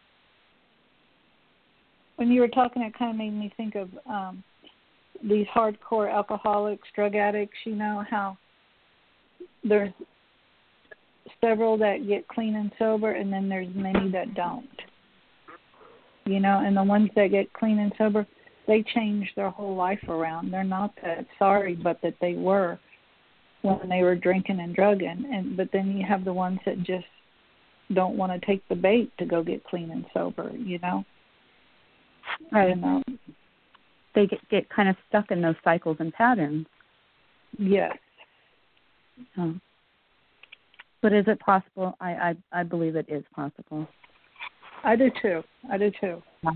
when you were talking, it kind of made me think of um, these hardcore alcoholics, drug addicts. You know how there's several that get clean and sober, and then there's many that don't. You know, and the ones that get clean and sober, they change their whole life around. They're not that sorry, but that they were when they were drinking and drugging. And but then you have the ones that just don't want to take the bait to go get clean and sober. You know, right? And, um, they get get kind of stuck in those cycles and patterns. yes. Oh. But is it possible? I, I I believe it is possible. I do too. I do too. Yeah.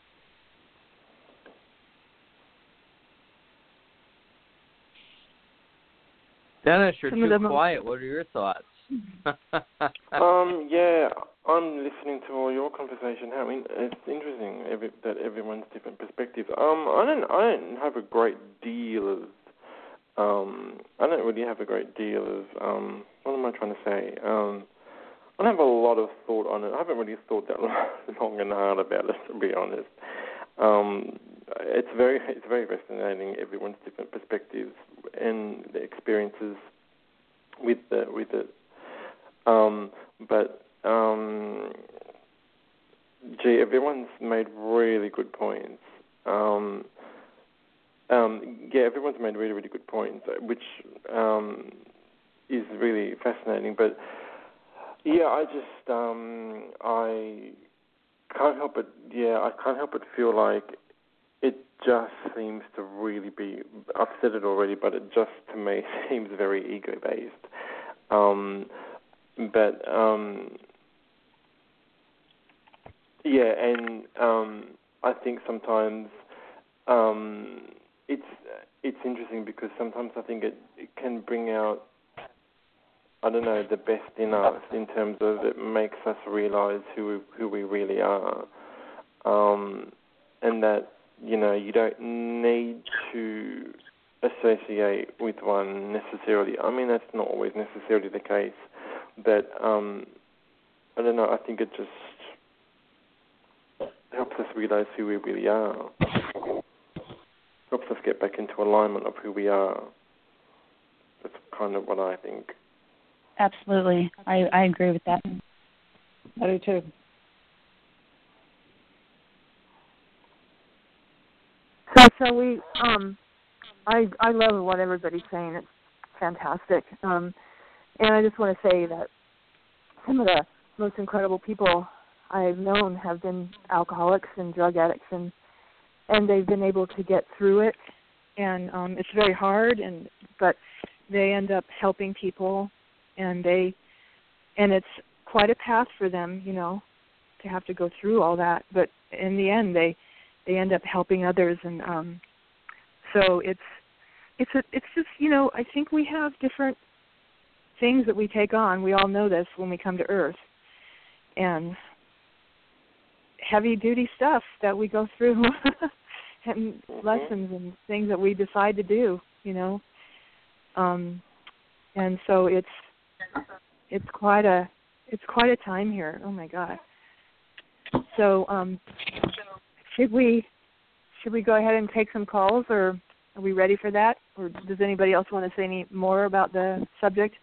Dennis, you're Some too of them- quiet. What are your thoughts? Um, yeah, I'm listening to all your conversation. I mean, it's interesting every, that everyone's different perspectives. Um, I don't, I don't have a great deal of, um, I don't really have a great deal of, um, what am I trying to say? Um, I don't have a lot of thought on it. I haven't really thought that long and hard about it, to be honest. Um, it's very, it's very fascinating. Everyone's different perspectives and the experiences with the, with it. Um, but, um, gee, everyone's made really good points. Um, um, yeah, everyone's made really, really good points, which um, is really fascinating. But, yeah, I just, um, I can't help but, yeah, I can't help but feel like it just seems to really be, I've said it already, but it just, to me, seems very ego-based. Um, But, um, yeah, and um, I think sometimes um, it's it's interesting because sometimes I think it, it can bring out, I don't know, the best in us in terms of it makes us realize who we, who we really are, um, and that, you know, you don't need to associate with one necessarily. I mean, that's not always necessarily the case. But, um, I don't know, I think it just helps us realize who we really are. Helps us get back into alignment of who we are. That's kind of what I think. Absolutely. I, I agree with that. I do too. So, so we, um, I, I love what everybody's saying. It's fantastic. Um, and I just want to say that some of the most incredible people I've known have been alcoholics and drug addicts, and and they've been able to get through it. And um, it's very hard, and but they end up helping people, and they and it's quite a path for them, you know, to have to go through all that. But in the end, they they end up helping others, and um, so it's it's a, it's just, you know, I think we have different things that we take on. We all know this when we come to Earth, and heavy duty stuff that we go through, and Mm-hmm. lessons and things that we decide to do, you know. Um, and so it's it's quite a it's quite a time here. Oh my God. So um, should we should we go ahead and take some calls, or are we ready for that? Or does anybody else want to say any more about the subject?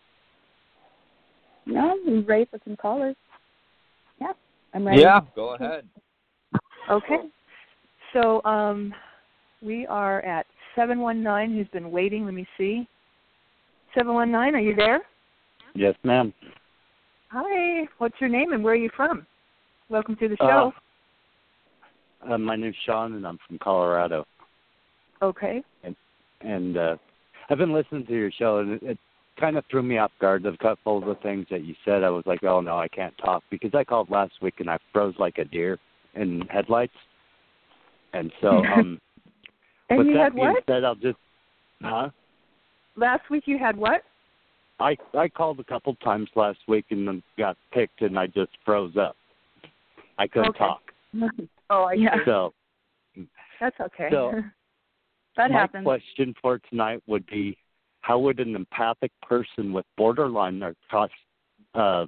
No, I'm ready for some callers. Yeah, I'm ready. Yeah, go ahead. Okay. So um, we are at seven one nine, who's been waiting. Let me see. seven one nine, are you there? Yes, ma'am. Hi. What's your name and where are you from? Welcome to the show. Uh, uh, my name's Sean, and I'm from Colorado. Okay. And and uh, I've been listening to your show, and it, it kind of threw me off guard. A couple of the things that you said, I was like, oh, no, I can't talk, because I called last week, and I froze like a deer in headlights. And so, um, and with you that had being what? said, I'll just, huh? Last week you had what? I I called a couple times last week and then got picked, and I just froze up. I couldn't Okay. talk. Oh, I Yeah. see. So That's okay. So That my happens. question for tonight would be, how would an empathic person with borderline narcotics, uh,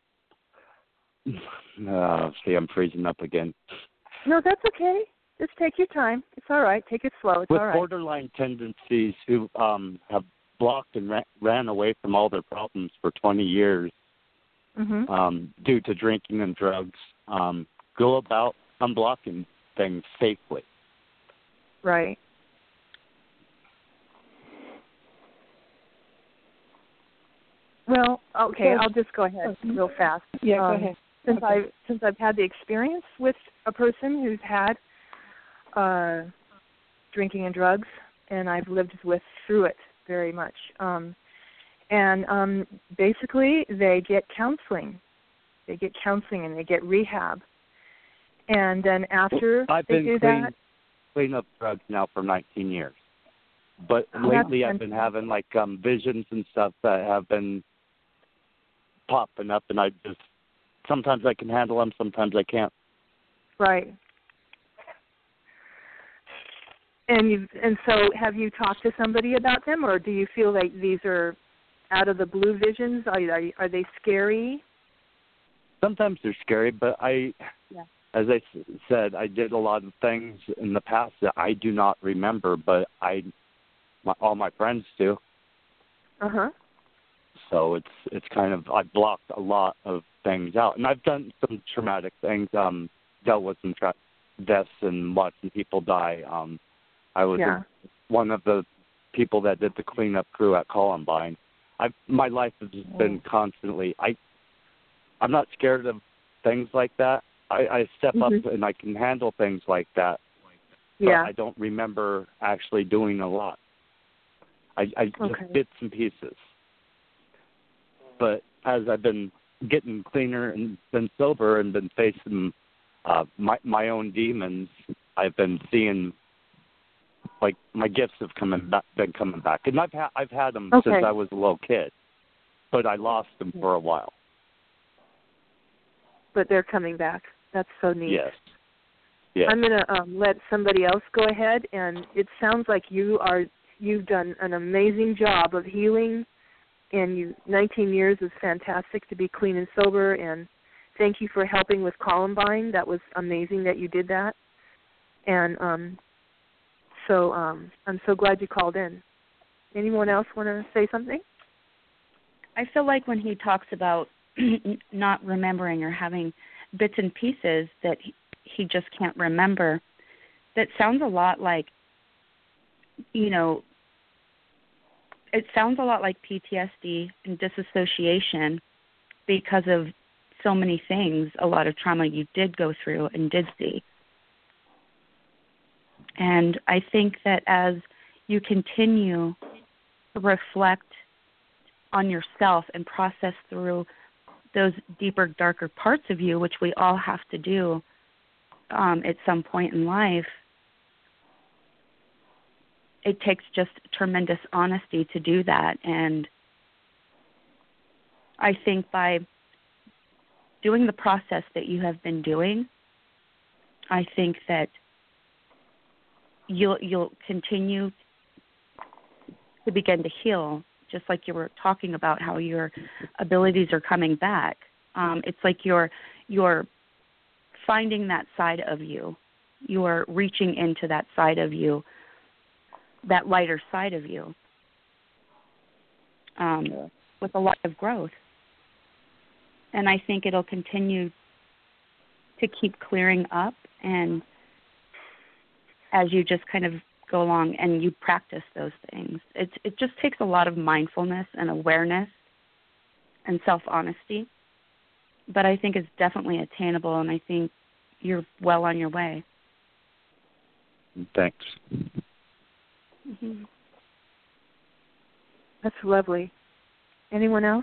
uh, see, I'm freezing up again. No, that's okay. Just take your time. It's all right. Take it slow. It's With all right. borderline tendencies who um, have blocked and ran, ran away from all their problems for twenty years Mhm. um, due to drinking and drugs, um, go about unblocking things safely. Right. Well, okay, So- I'll just go ahead real fast. Yeah, go Um, ahead. Since Okay. I since I've had the experience with a person who's had uh, drinking and drugs, and I've lived with through it very much. Um, and um, basically, they get counseling. They get counseling and they get rehab. And then after I've they been do clean, that, clean up drugs now for nineteen years. But Oh, lately that's I've been having like um visions and stuff that have been popping up, and I just, sometimes I can handle them, sometimes I can't. right. And you and so have you talked to somebody about them, or do you feel like these are out of the blue visions? Are are, are they scary? Sometimes they're scary, but I, Yeah. as I s- said, I did a lot of things in the past that I do not remember, but I, my, all my friends do. Uh huh. So it's it's kind of, I blocked a lot of things out, and I've done some traumatic things, um, dealt with some tra- deaths and watching people die. Um, I was Yeah. a, one of the people that did the cleanup crew at Columbine. I my life has just been constantly. I I'm not scared of things like that. I, I step Mhm. up and I can handle things like that. But Yeah. I don't remember actually doing a lot. I, I just Okay. bits and pieces. But as I've been getting cleaner and been sober and been facing uh, my my own demons, I've been seeing, like, my gifts have coming back, been coming back, and I've had I've had them Okay. since I was a little kid, but I lost them for a while. But they're coming back. That's so neat. Yes. Yes. I'm going to um, let somebody else go ahead, and it sounds like you are you've done an amazing job of healing, and you nineteen years is fantastic to be clean and sober, and thank you for helping with Columbine. That was amazing that you did that, and um, so um, I'm so glad you called in. Anyone else want to say something? I feel like when he talks about not remembering or having bits and pieces that he, he just can't remember, that sounds a lot like, you know, it sounds a lot like P T S D and disassociation because of so many things, a lot of trauma you did go through and did see. And I think that as you continue to reflect on yourself and process through those deeper, darker parts of you, which we all have to do um, at some point in life, it takes just tremendous honesty to do that. And I think by doing the process that you have been doing, I think that you'll you'll continue to begin to heal, just like you were talking about how your abilities are coming back. Um, it's like you're you're finding that side of you. You're reaching into that side of you, that lighter side of you, um, Yeah. with a lot of growth. And I think it'll continue to keep clearing up, and as you just kind of go along and you practice those things, it it just takes a lot of mindfulness and awareness and self-honesty. But I think it's definitely attainable, and I think you're well on your way. Thanks. Mm-hmm. That's lovely. Anyone else?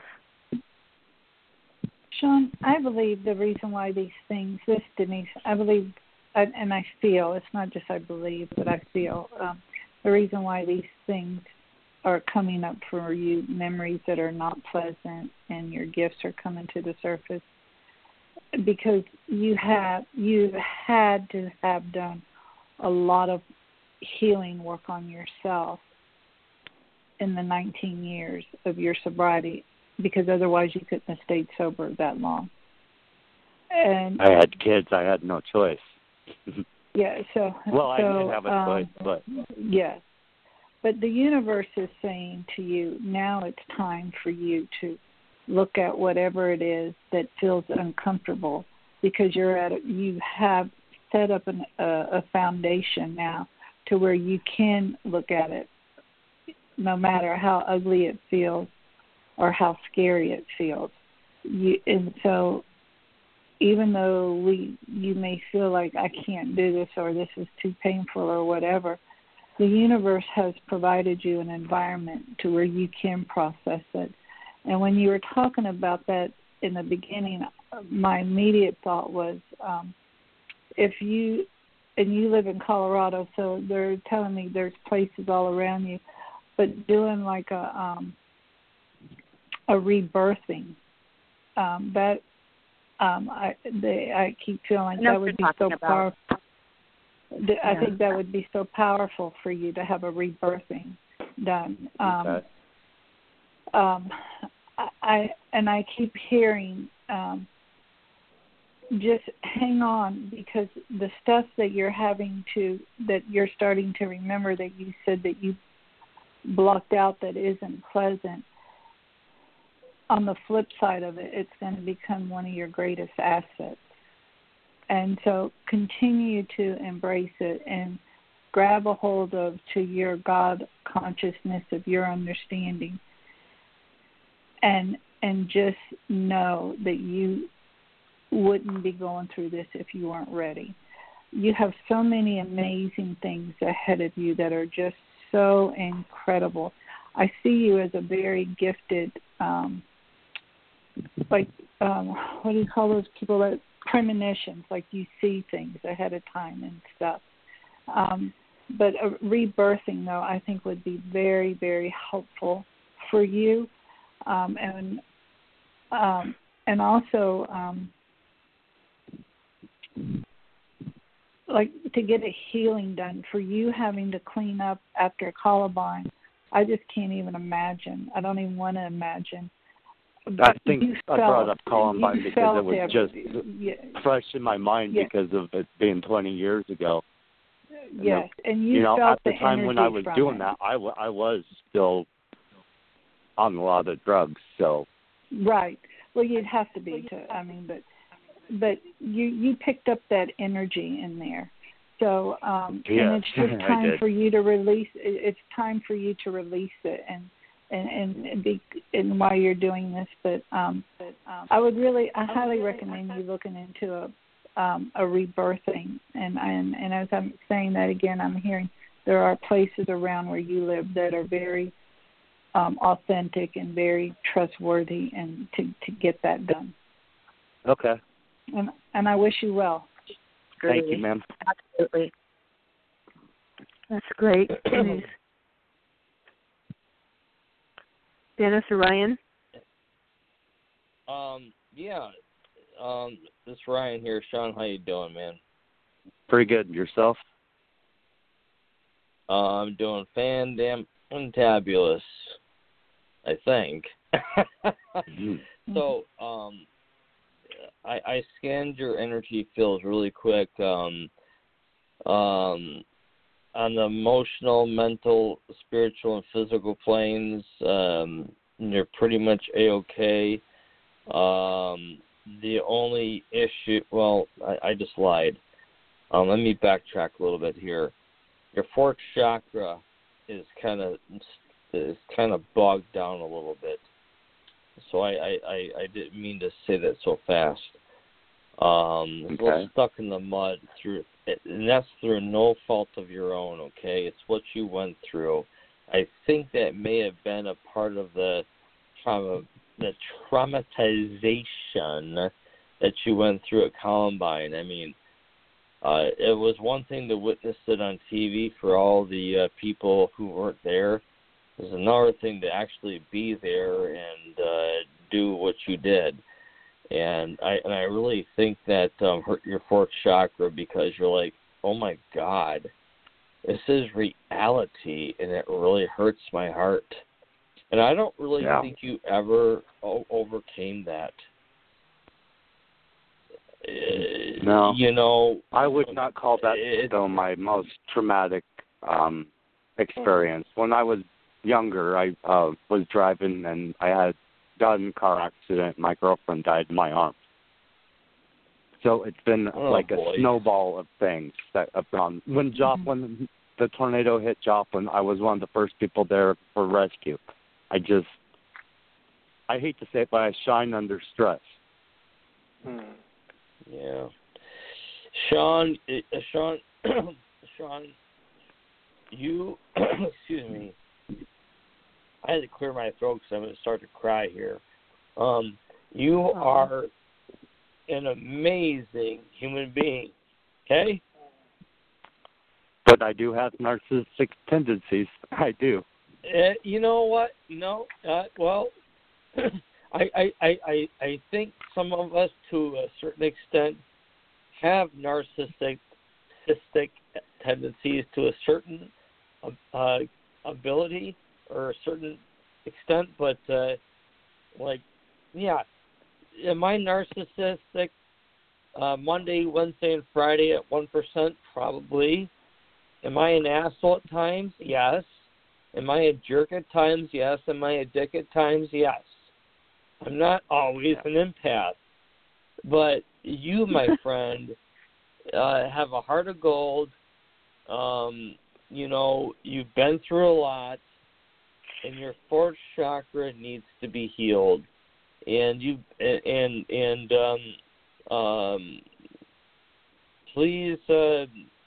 Sean, I believe the reason why these things, this Denise, I believe, and I feel, it's not just I believe, but I feel, um, the reason why these things are coming up for you, memories that are not pleasant, and your gifts are coming to the surface, because you have, you've had to have done a lot of healing work on yourself in the nineteen years of your sobriety, because otherwise you couldn't have stayed sober that long. And I had kids. I had no choice. yeah, so well, I so, didn't have a um, choice, but yes. But the universe is saying to you, now it's time for you to look at whatever it is that feels uncomfortable, because you're at a, you have set up an, a, a foundation now to where you can look at it, no matter how ugly it feels or how scary it feels. You, and so even though we you may feel like I can't do this or this is too painful or whatever, the universe has provided you an environment to where you can process it. And when you were talking about that in the beginning, my immediate thought was, um, if you, and you live in Colorado, so they're telling me there's places all around you, but doing like a um, a rebirthing, um, that um, I they, I keep feeling like that would be so powerful. I Yeah. think that would be so powerful for you to have a rebirthing done. Um, okay. um, I, I and I keep hearing, um, just hang on, because the stuff that you're having to, that you're starting to remember, that you said that you blocked out, that isn't pleasant, on the flip side of it, it's going to become one of your greatest assets. And so continue to embrace it and grab a hold of to your God consciousness of your understanding, and and just know that you wouldn't be going through this if you weren't ready. You have so many amazing things ahead of you that are just so incredible. I see you as a very gifted, um, like, um, what do you call those people that, premonitions, like you see things ahead of time and stuff. Um, but a rebirthing, though, I think would be very, very helpful for you. Um, and um, and also, um, like, to get a healing done, for you having to clean up after Columbine, I just can't even imagine. I don't even want to imagine. I think I felt, brought up Columbine because it was every, just yeah, fresh in my mind yeah. because of it being twenty years ago. Yes, and you, you know, felt at the, the time when I was doing it. that, I, w- I was still on a lot of drugs. So right. Well, you'd have to be to. I mean, but but you you picked up that energy in there. So um, yeah, and it's just time for you to release. It's time for you to release it and. And, and be and while you're doing this, but um, but um, I would really, I highly recommend you looking into a um, a rebirthing. And, and and as I'm saying that again, I'm hearing there are places around where you live that are very um, authentic and very trustworthy, and to, to get that done. Okay. And and I wish you well. Thank you, ma'am. Absolutely. That's great. Denise. Dennis or Ryan? Um, yeah. Um, this is Ryan here. Sean, how you doing, man? Pretty good. Yourself? Uh, I'm doing fan damn fantabulous, I think. So, um, I, I scanned your energy fields really quick. Um, um, on the emotional, mental, spiritual, and physical planes, um, you're pretty much A-okay. Um, the only issue, well, I, I just lied. Um, let me backtrack a little bit here. Your fourth chakra is kind of is kind of bogged down a little bit. So I, I, I, I didn't mean to say that so fast. Um, it's okay. a little stuck in the mud through, and that's through no fault of your own. Okay, it's what you went through. I think that may have been a part of the trauma, the traumatization that you went through at Columbine. I mean, uh, it was one thing to witness it on T V for all the uh, people who weren't there. It was another thing to actually be there and uh, do what you did. And I and I really think that um, hurt your fourth chakra because you're like, oh my God, this is reality, and it really hurts my heart. And I don't really yeah. think you ever o- overcame that. No. You know, I would not call that, it, though, my most traumatic um, experience. When I was younger, I uh, was driving, and I had got in a car accident. My girlfriend died in my arms. So it's been oh, like boy. a snowball of things that have gone. When Joplin, mm-hmm. the tornado hit Joplin, I was one of the first people there for rescue. I just, I hate to say it, but I shine under stress. Hmm. Yeah. Sean, uh, Sean, Sean, you, excuse me, I had to clear my throat because I'm going to start to cry here. Um, you oh. are an amazing human being, okay? But I do have narcissistic tendencies. I do. Uh, you know what? No, uh, well, I, I, I, I, I think some of us, to a certain extent, have narcissistic tendencies to a certain uh, ability or a certain extent, but uh, like, yeah, am I narcissistic uh, Monday, Wednesday, and Friday at one percent? Probably. Am I an asshole at times? Yes. Am I a jerk at times? Yes. Am I a dick at times? Yes. I'm not always an empath. But you, my friend, uh, have a heart of gold. Um, you know, you've been through a lot, and your fourth chakra needs to be healed. And you and and um, um, please, uh,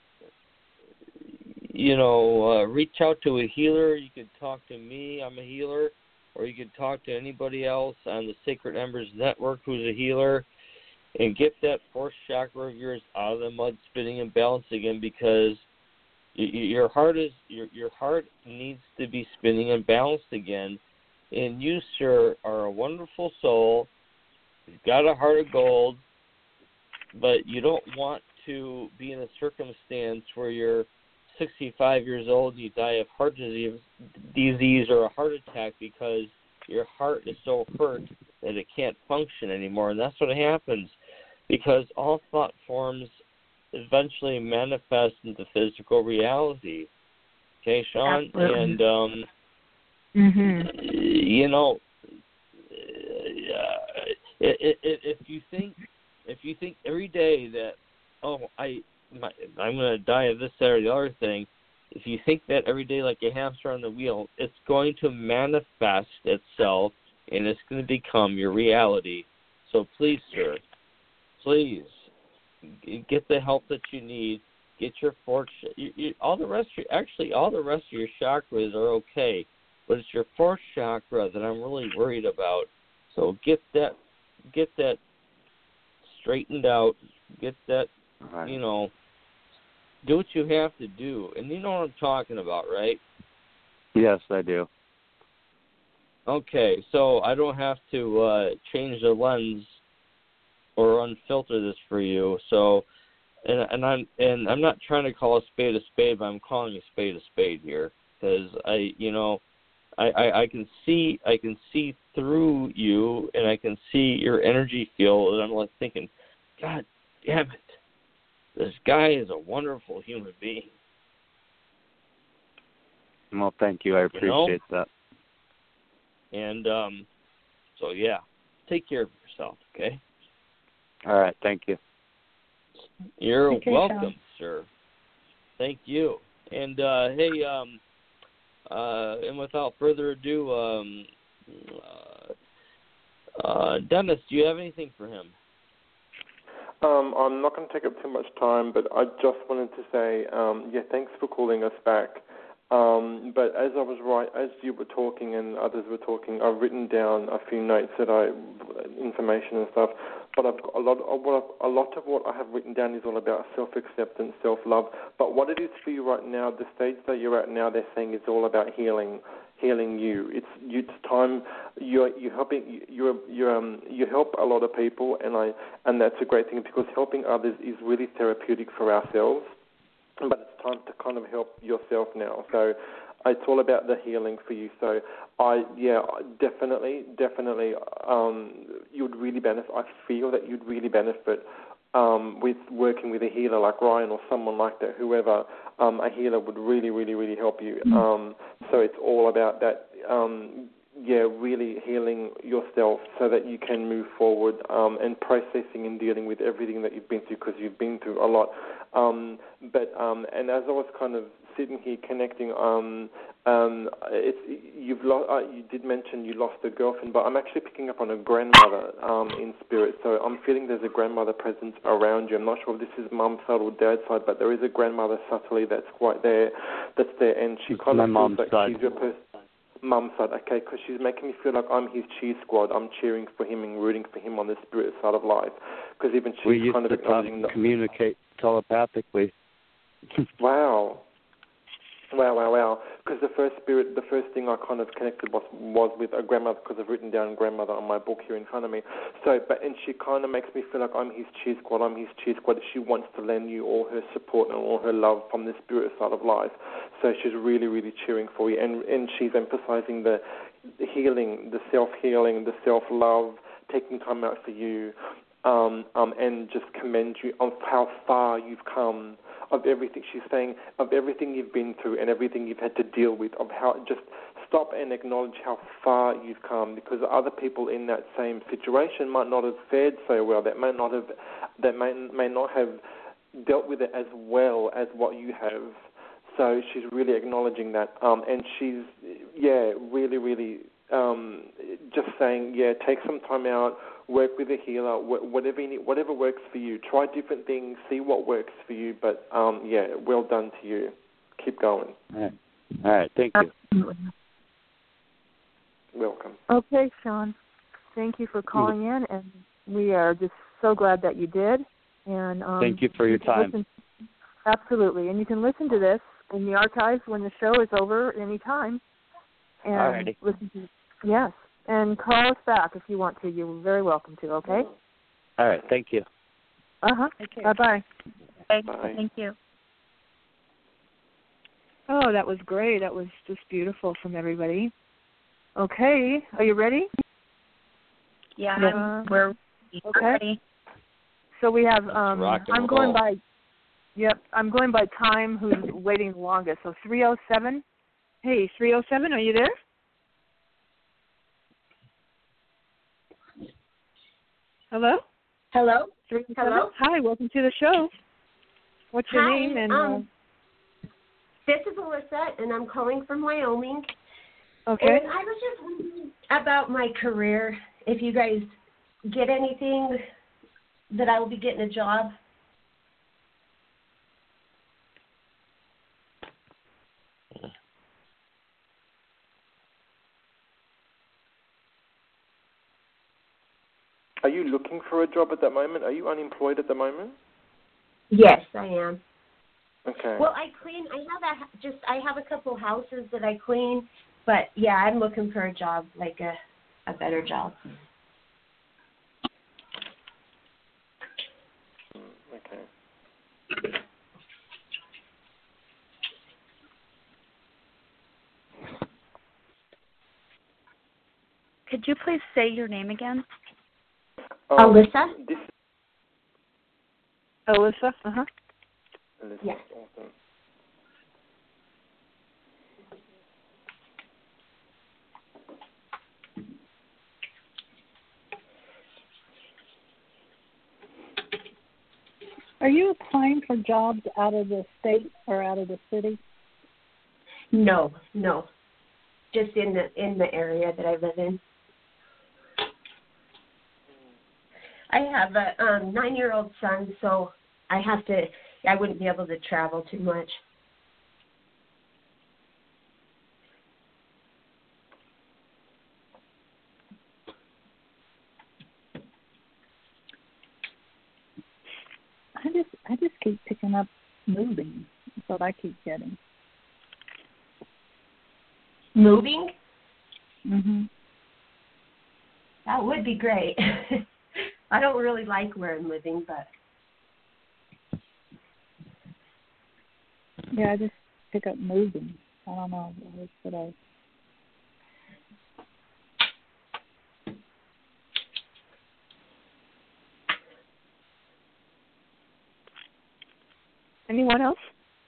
you know, uh, reach out to a healer. You can talk to me. I'm a healer. Or you can talk to anybody else on the Sacred Embers Network who's a healer, and get that fourth chakra of yours out of the mud, spinning and balance again, because y- your heart is your your heart needs to be spinning and balanced again. And you, sir, are a wonderful soul. You've got a heart of gold, but you don't want to be in a circumstance where you're sixty-five years old, you die of heart disease, disease or a heart attack because your heart is so hurt that it can't function anymore. And that's what happens, because all thought forms eventually manifest into physical reality. Okay, Sean? Absolutely. And, um, mm-hmm. you know, uh, if you think, if you think every day that, oh, I, My, I'm going to die of this, that, or the other thing, if you think that every day like a hamster on the wheel, it's going to manifest itself, and it's going to become your reality. So please, sir, please, get the help that you need. Get your fortune. You, you, all the rest, of your, actually, all the rest of your chakras are okay, but it's your fourth chakra that I'm really worried about. So get that, get that straightened out. Get that, Right. you know, do what you have to do. And you know what I'm talking about, right? Yes, I do. Okay, so I don't have to uh, change the lens or unfilter this for you. So, and, and I'm and I'm not trying to call a spade a spade, but I'm calling a spade a spade here, because I, you know, I, I, I can see I can see through you, and I can see your energy field, and I'm like thinking, God damn it. This guy is a wonderful human being. Well, thank you. I appreciate you know? that. And um, so, yeah, take care of yourself, okay? All right. Thank you. You're Take care, welcome, Sean. sir. Thank you. And, uh, hey, um, uh, and without further ado, um, uh, uh, Dennis, do you have anything for him? Um, I'm not going to take up too much time, but I just wanted to say, um, yeah, thanks for calling us back. Um, but as I was right, as you were talking and others were talking, I've written down a few notes that I, information and stuff. But I've got a lot of what I've, a lot of what I have written down is all about self-acceptance, self-love. But what it is for you right now, the stage that you're at now, they're saying it's all about healing, healing you. It's it's time. You're you're helping. You're you um you help a lot of people, and I and that's a great thing because helping others is really therapeutic for ourselves. But it's time to kind of help yourself now. So it's all about the healing for you. So I, yeah, definitely, definitely, um, you'd really benefit. I feel that you'd really benefit um, with working with a healer like Ryan or someone like that. Whoever, um, a healer would really, really, really help you. Um, so it's all about that. Um, yeah, really healing yourself so that you can move forward um, and processing and dealing with everything that you've been through because you've been through a lot. Um, but um, and as I was kind of sitting here connecting, um, um, it's you've lost. Uh, you did mention you lost a girlfriend, but I'm actually picking up on a grandmother um, in spirit. So I'm feeling there's a grandmother presence around you. I'm not sure if this is mum's side or dad's side, but there is a grandmother subtly that's quite there. That's there, and she It's kind my of feels mom's like side. she's your person. Mum side, okay, because she's making me feel like I'm his cheer squad. I'm cheering for him and rooting for him on the spirit side of life. Because even she's we used kind of to acknowledging talk, communicate telepathically. Wow. Wow, wow, wow. Because the first spirit, the first thing I kind of connected was was with a grandmother because I've written down grandmother on my book here in front of me. So, but and she kind of makes me feel like I'm his cheer squad. I'm his cheer squad. She wants to lend you all her support and all her love from the spirit side of life. So she's really, really cheering for you, and and she's emphasizing the, the healing, the self healing, the self love, taking time out for you, um, um, and just commend you on how far you've come. Of everything, she's saying, of everything you've been through and everything you've had to deal with, of how, just stop and acknowledge how far you've come, because other people in that same situation might not have fared so well, that may not have, that may, may not have dealt with it as well as what you have. So she's really acknowledging that, um, and she's, yeah, really, really um, just saying, yeah, take some time out, work with a healer, whatever you need, whatever works for you. Try different things, see what works for you. But um, yeah, well done to you. Keep going. All right, all right. Thank you. Welcome. Okay, Sean. Thank you for calling in, and we are just so glad that you did. And um, thank you for your time. Listen, absolutely, and you can listen to this in the archives when the show is over any time. And Alrighty. listen to yes. And call us back if you want to. You're very welcome to, okay? All right. Thank you. Uh-huh. Okay. Bye-bye. Bye. Thank you. Oh, that was great. That was just beautiful from everybody. Okay. Are you ready? Yeah, Yeah. I'm, we're Okay. ready. So we have, Let's um, rock and I'm going roll. by, yep, I'm going by time who's waiting the longest. So three oh seven. Hey, three oh seven, are you there? Hello? Hello? three oh seven? Hello? Hi, welcome to the show. What's your Hi, name? And um, this is Alyssa, and I'm calling from Wyoming. uh, okay. And I was just wondering about my career, if you guys get anything that I will be getting a job. Are you looking for a job at that moment? Are you unemployed at the moment? Yes, I am. Okay. Well, I clean. I have a just. I have a couple houses that I clean, but yeah, I'm looking for a job, like a a better job. Okay. Could you please say your name again? Um, Alyssa? This Alyssa? Uh-huh. Alyssa, Yeah. awesome. Are you applying for jobs out of the state or out of the city? No, no. Just in the in the area that I live in. I have a um, nine-year-old son, so I have to. I wouldn't be able to travel too much. I just keep picking up moving. That's what I keep getting. Moving? Mhm. That would be great. I don't really like where I'm living, but yeah, I just pick up moving. I don't know. That's what I. Anyone else?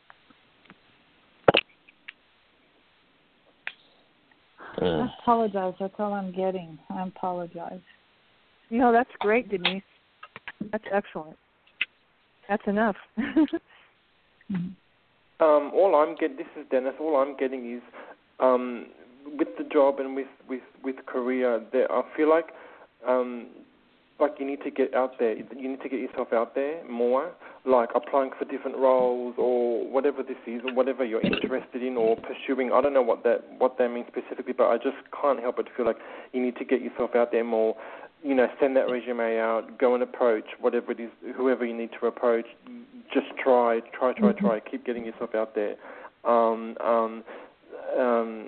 I apologize. That's all I'm getting. I apologize. No, that's great, Denise. That's excellent. That's enough. mm-hmm. Um, all I'm getting, this is Dennis. All I'm getting is, um, with the job and with with with career, there I feel like, um, like you need to get out there. You need to get yourself out there more. Like applying for different roles or whatever this is, or whatever you're interested in or pursuing. I don't know what that what that means specifically, but I just can't help but feel like you need to get yourself out there more. You know, send that resume out, go and approach whatever it is, whoever you need to approach. Just try, try, try, mm-hmm. try. Keep getting yourself out there. Um, um, um,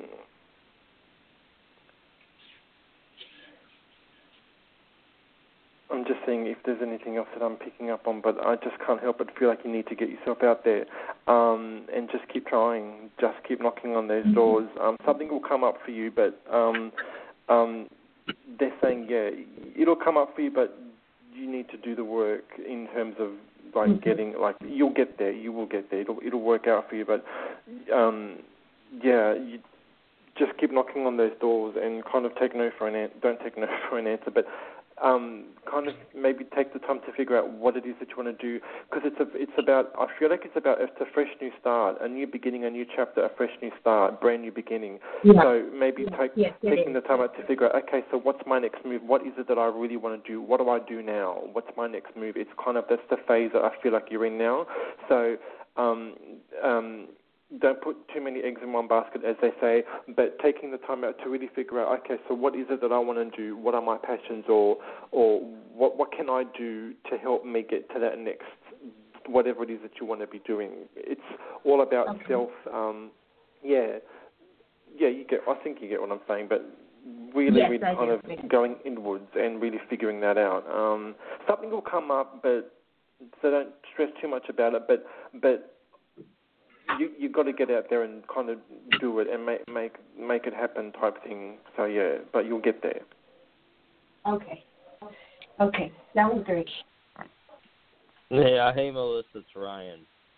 I'm just seeing if there's anything else that I'm picking up on, but I just can't help but feel like you need to get yourself out there um, and just keep trying. Just keep knocking on those mm-hmm. doors. Um, something will come up for you, but um, um, they're saying, yeah, it'll come up for you, but you need to do the work in terms of like mm-hmm. getting, like you'll get there. You will get there. It'll it'll work out for you, but um, yeah, you just keep knocking on those doors and kind of take no for an answer. Don't take no for an answer, but. Um, kind of maybe take the time to figure out what it is that you want to do, because it's a, it's about, I feel like it's about, it's a fresh new start, a new beginning, a new chapter, a fresh new start, brand new beginning. Yeah. So maybe take, yes, taking the time out to figure out, okay, so what's my next move? What is it that I really want to do? What do I do now? What's my next move? It's kind of, that's the phase that I feel like you're in now. So, um, um, don't put too many eggs in one basket, as they say, but taking the time out to really figure out, okay, so what is it that I want to do? What are my passions, or or what what can I do to help me get to that next, whatever it is that you want to be doing? It's all about okay. self. Um, yeah, yeah, you get. I think you get what I'm saying, but really, yes, really kind of going inwards and really figuring that out. Um, something will come up, but so don't stress too much about it. But but. You you got to get out there and kind of do it and make make make it happen type thing. So yeah, but you'll get there. Okay. Okay, sounds great. Yeah, hey Melissa, it's Ryan.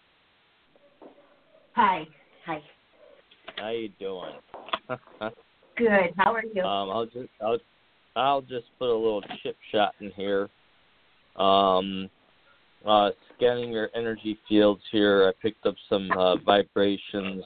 Hi, hi. How you doing? Good. How are you? Um, I'll just I'll I'll just put a little chip shot in here. Um. Uh, scanning your energy fields here, I picked up some uh, vibrations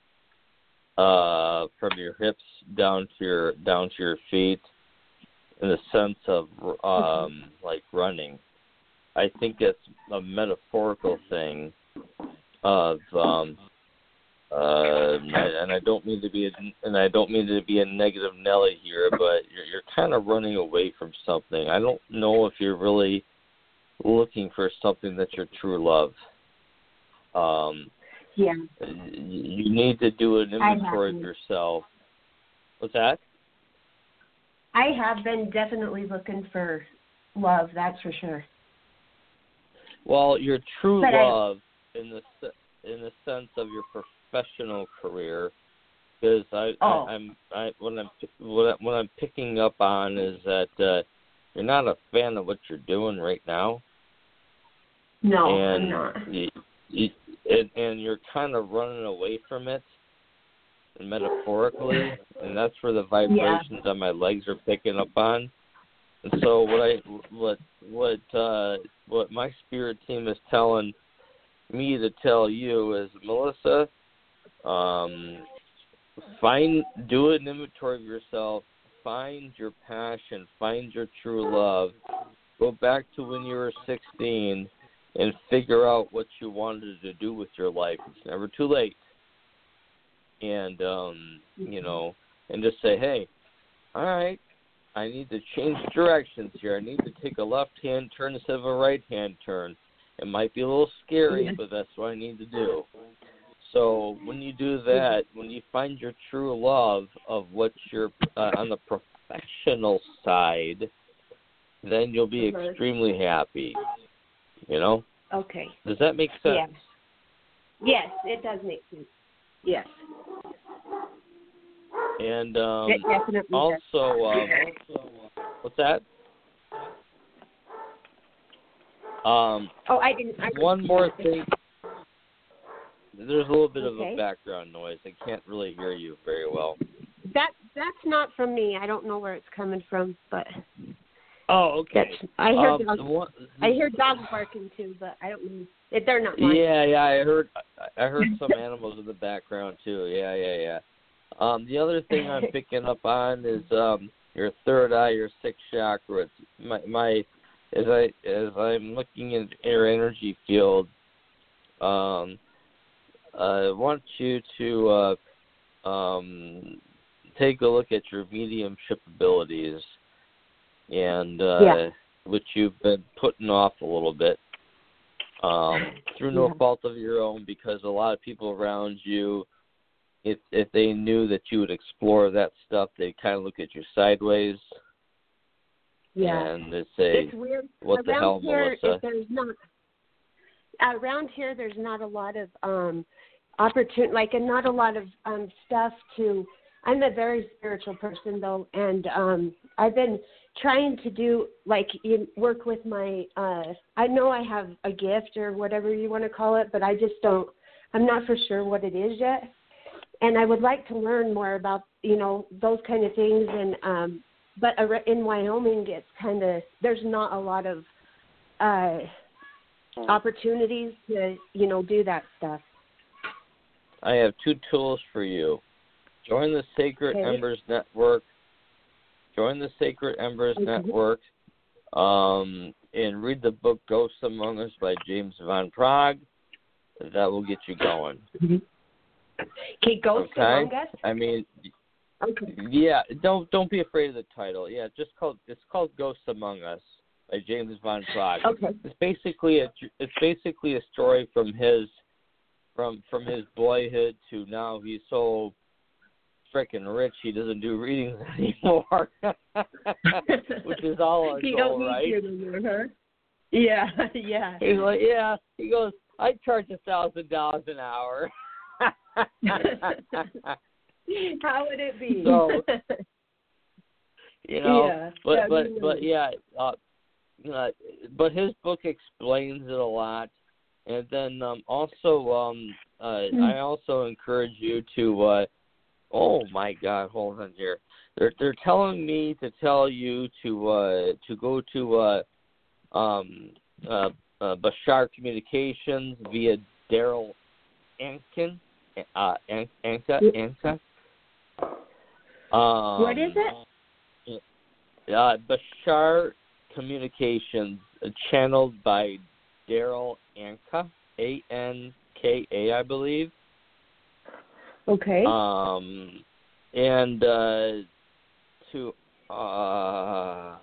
uh, from your hips down to your down to your feet, in the sense of um, like running. I think it's a metaphorical thing of, um, uh, and I don't mean to be a, and I don't mean to be a negative Nelly here, but you're, you're kind of running away from something. I don't know if you're really looking for something that's your true love. Um, yeah. You need to do an inventory of yourself. What's that? I have been definitely looking for love, that's for sure. Well, your true but love I, in the in the sense of your professional career, because I, oh. I I'm I what I'm what, I, what I'm picking up on is that uh, you're not a fan of what you're doing right now. No, and I'm not. You, you, and, and you're kind of running away from it, metaphorically, and that's where the vibrations yeah. on my legs are picking up on. And so what I what what uh, what my spirit team is telling me to tell you is, Melissa, um, find do an inventory of yourself. Find your passion. Find your true love. Go back to when you were sixteen and figure out what you wanted to do with your life. It's never too late. And, um, you know, and just say, hey, all right, I need to change directions here. I need to take a left-hand turn instead of a right-hand turn. It might be a little scary, but that's what I need to do. So when you do that, when you find your true love of what you're uh, on the professional side, then you'll be uh-huh. extremely happy. You know? Okay. Does that make sense? Yes. Yes, it does make sense. Yes. And um, it definitely also, um, what's that? Um, oh, I didn't. I one didn't. more thing. There's a little bit okay. of a background noise. I can't really hear you very well. That that's not from me. I don't know where it's coming from, but. Oh, okay. That's, I hear um, dogs. one, I hear dogs barking too, but I don't know. If they're not mine. Yeah, yeah. I heard. I heard some animals in the background too. Yeah, yeah, yeah. Um, the other thing I'm picking up on is um, your third eye, your sixth chakra. It's my my as I as I'm looking at your energy field. Um, I want you to uh, um, take a look at your mediumship abilities, and uh, yeah. which you've been putting off a little bit um, through no yeah. fault of your own, because a lot of people around you, if if they knew that you would explore that stuff, they'd kind of look at you sideways. Yeah. And they'd say, it's weird. "What around the hell, here, Melissa?" If there's not around here, there's not a lot of um, opportunity, like, and not a lot of um, stuff to. I'm a very spiritual person, though, and um, I've been trying to do, like, you work with my. Uh, I know I have a gift or whatever you want to call it, but I just don't. I'm not for sure what it is yet, and I would like to learn more about, you know, those kind of things. And um, but in Wyoming, it's kind of there's not a lot of uh, opportunities to, you know, do that stuff. I have two tools for you. Join the Sacred okay. Embers Network. Join the Sacred Embers okay. Network um, and read the book Ghosts Among Us by James Van Praagh. That will get you going. Mm-hmm. Okay, Ghosts okay? Among Us? I mean, okay. yeah, don't don't be afraid of the title. Yeah, just called it's called Ghosts Among Us by James Van Praagh. Okay. It's basically a it's basically a story from his from from his boyhood to now. He's so freaking rich he doesn't do readings anymore, which is all our you goal, don't right? need to anymore, huh? Yeah, yeah. He's like, yeah. He goes, I charge a thousand dollars an hour. How would it be? So, you know, yeah, but yeah, but you know. but yeah, uh, uh, but his book explains it a lot, and then um, also um, uh, mm. I also encourage you to. Uh, oh my God, hold on here. They're they're telling me to tell you to uh, to go to uh, um, uh, uh, Bashar Communications via Daryl Ankin. Uh, An- Anka, Anka. Um, what is it? Uh, Bashar Communications, uh, channeled by Daryl Anka, A N K A, I believe. Okay. Um, and uh, to uh,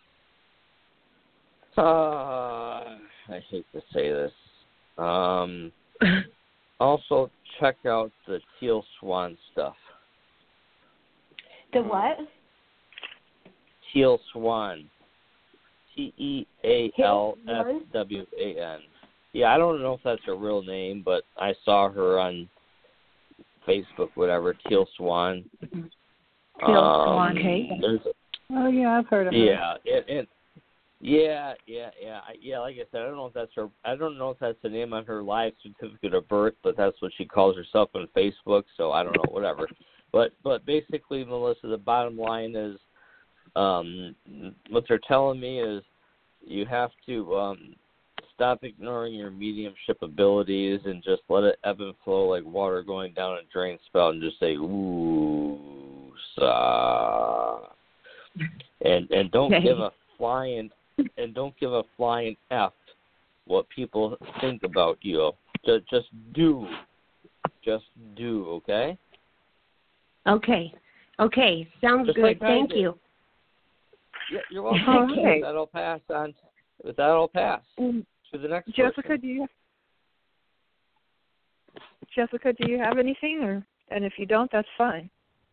uh, I hate to say this. Um. Also, check out the Teal Swan stuff. The what? Teal Swan. T E A L S W A N. Yeah, I don't know if that's her real name, but I saw her on Facebook, whatever, Teal Swan. Teal um, Swan, okay. Oh, yeah, I've heard of her. Yeah, it, it, Yeah, yeah, yeah, I- yeah. Like I said, I don't know if that's her. I don't know if that's the name on her live certificate of birth, but that's what she calls herself on Facebook. So I don't know, whatever. But but basically, Melissa, the bottom line is, um, what they're telling me is, you have to um, stop ignoring your mediumship abilities and just let it ebb and flow like water going down a drain spout, and just say ooh, sa, and and don't give a flying. And don't give a flying F what people think about you. Just, just do. Just do, okay? Okay. Okay. Sounds just good. like Thank you. Yeah, you're welcome. Okay. With that, I'll pass on. With that, I'll pass. Mm. to the next Jessica, person. do you Jessica, do you have anything, or and if you don't, that's fine.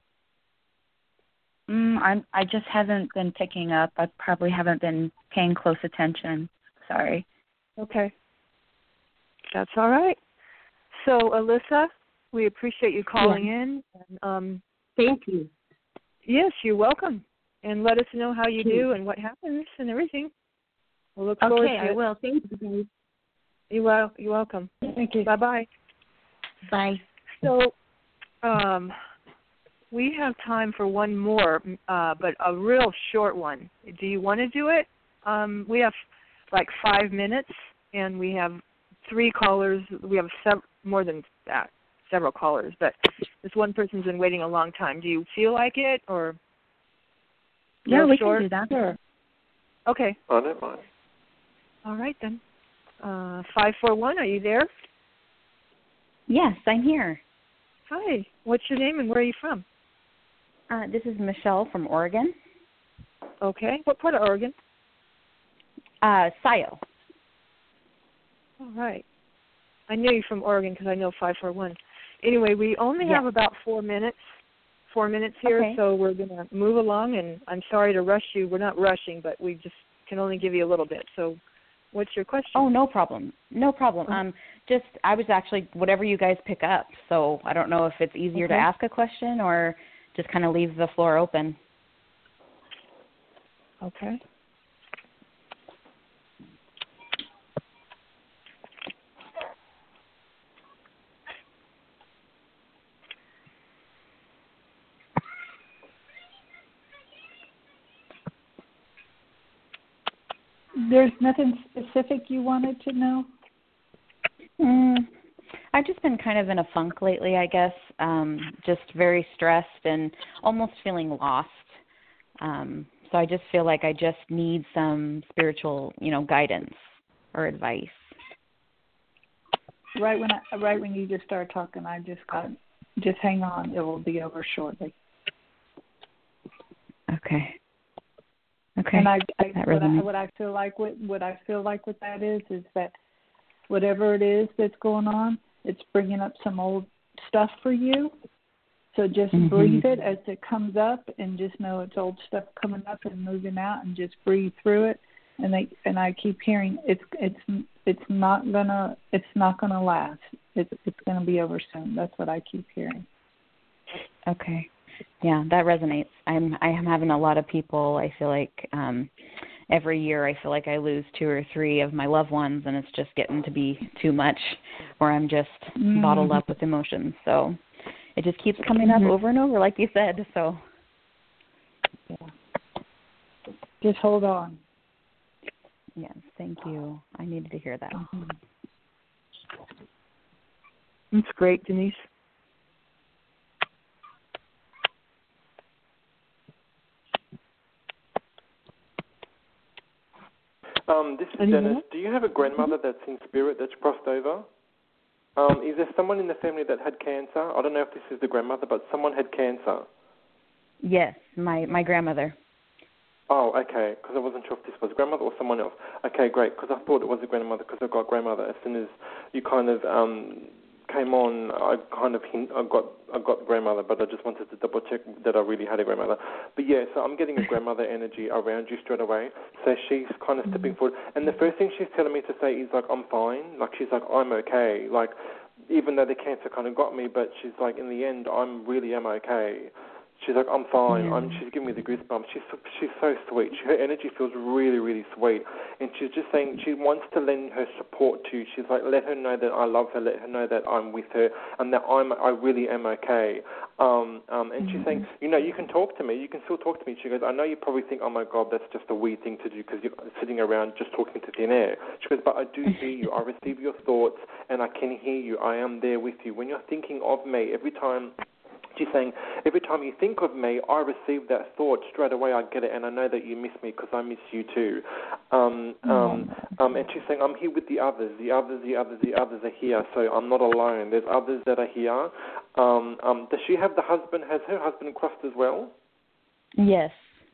Mm, I'm, I just haven't been picking up. I probably haven't been paying close attention. Sorry. Okay. That's all right. So, Alyssa, we appreciate you calling yeah. in. And, um, Thank you. Yes, you're welcome. And let us know how you do and what happens and everything. We'll look forward okay, to I it. will. Thank you. You're, well, you're welcome. Thank you. Bye-bye. Bye. So, um, we have time for one more, uh, but a real short one. Do you want to do it? Um, we have like five minutes, and we have three callers. We have sev- more than that, several callers, but this one person's been waiting a long time. Do you feel like it, or? Yeah, we short? can do that. Sure. Okay. I don't mind. All right, then. Uh, five four one, are you there? Yes, I'm here. Hi. What's your name and where are you from? Uh, this is Michelle from Oregon. Okay. What part of Oregon? Uh, Scio. All right. I knew you from Oregon because I know five four one. Anyway, we only yeah. have about four minutes. Four minutes here, okay. so we're going to move along, and I'm sorry to rush you. We're not rushing, but we just can only give you a little bit. So what's your question? Oh, no problem. No problem. Okay. Um, just, I was actually, whatever you guys pick up, so I don't know if it's easier okay. to ask a question or just kind of leave the floor open. Okay. There's nothing specific you wanted to know? Mm, I've just been kind of in a funk lately, I guess, um, just very stressed and almost feeling lost. Um, so I just feel like I just need some spiritual, you know, guidance or advice. Right when I, right when you just started talking, I just got, just hang on, it will be over shortly. Okay. Okay. And I, I that what, I resonates. what I feel like with what I feel like with that is is that whatever it is that's going on, it's bringing up some old stuff for you. So just mm-hmm. breathe it as it comes up, and just know it's old stuff coming up and moving out, and just breathe through it. And they and I keep hearing it's it's it's not gonna it's not gonna last. It's it's gonna be over soon. That's what I keep hearing. Okay. Yeah, that resonates. I'm I am having a lot of people. I feel like um, every year I feel like I lose two or three of my loved ones, and it's just getting to be too much, where I'm just mm. bottled up with emotions. So it just keeps coming mm-hmm. up over and over, like you said. So yeah, just hold on. Yes, thank you. I needed to hear that. Mm-hmm. That's great, Denise. Um, this is Anyone? Dennis. Do you have a grandmother that's in spirit that's crossed over? Um, is there someone in the family that had cancer? I don't know if this is the grandmother, but someone had cancer. Yes, my, my grandmother. Oh, okay, because I wasn't sure if this was grandmother or someone else. Okay, great, because I thought it was a grandmother because I got grandmother as soon as you kind of um, came on. I kind of hint, I got I got grandmother, but I just wanted to double check that I really had a grandmother. But yeah, so I'm getting a grandmother energy around you straight away. So she's kind of stepping forward, and the first thing she's telling me to say is like, I'm fine. Like she's like, I'm okay. Like even though the cancer kind of got me, but she's like, in the end, I'm really am okay. She's like, I'm fine. Yeah. I'm, she's giving me the goosebumps. She's she's so sweet. She, her energy feels really, really sweet. And she's just saying she wants to lend her support to you. She's like, let her know that I love her. Let her know that I'm with her and that I'm I really am okay. Um, um, and mm-hmm. she's saying, you know, you can talk to me. You can still talk to me. She goes, I know you probably think, oh, my God, that's just a weird thing to do because you're sitting around just talking to thin air. She goes, but I do hear you. I receive your thoughts and I can hear you. I am there with you. When you're thinking of me, every time... She's saying, every time you think of me, I receive that thought straight away. I get it, and I know that you miss me because I miss you too. Um, um, um, and she's saying, I'm here with the others. The others, the others, the others are here, so I'm not alone. There's others that are here. Um, um, does she have the husband? Has her husband crossed as well? Yes, yes.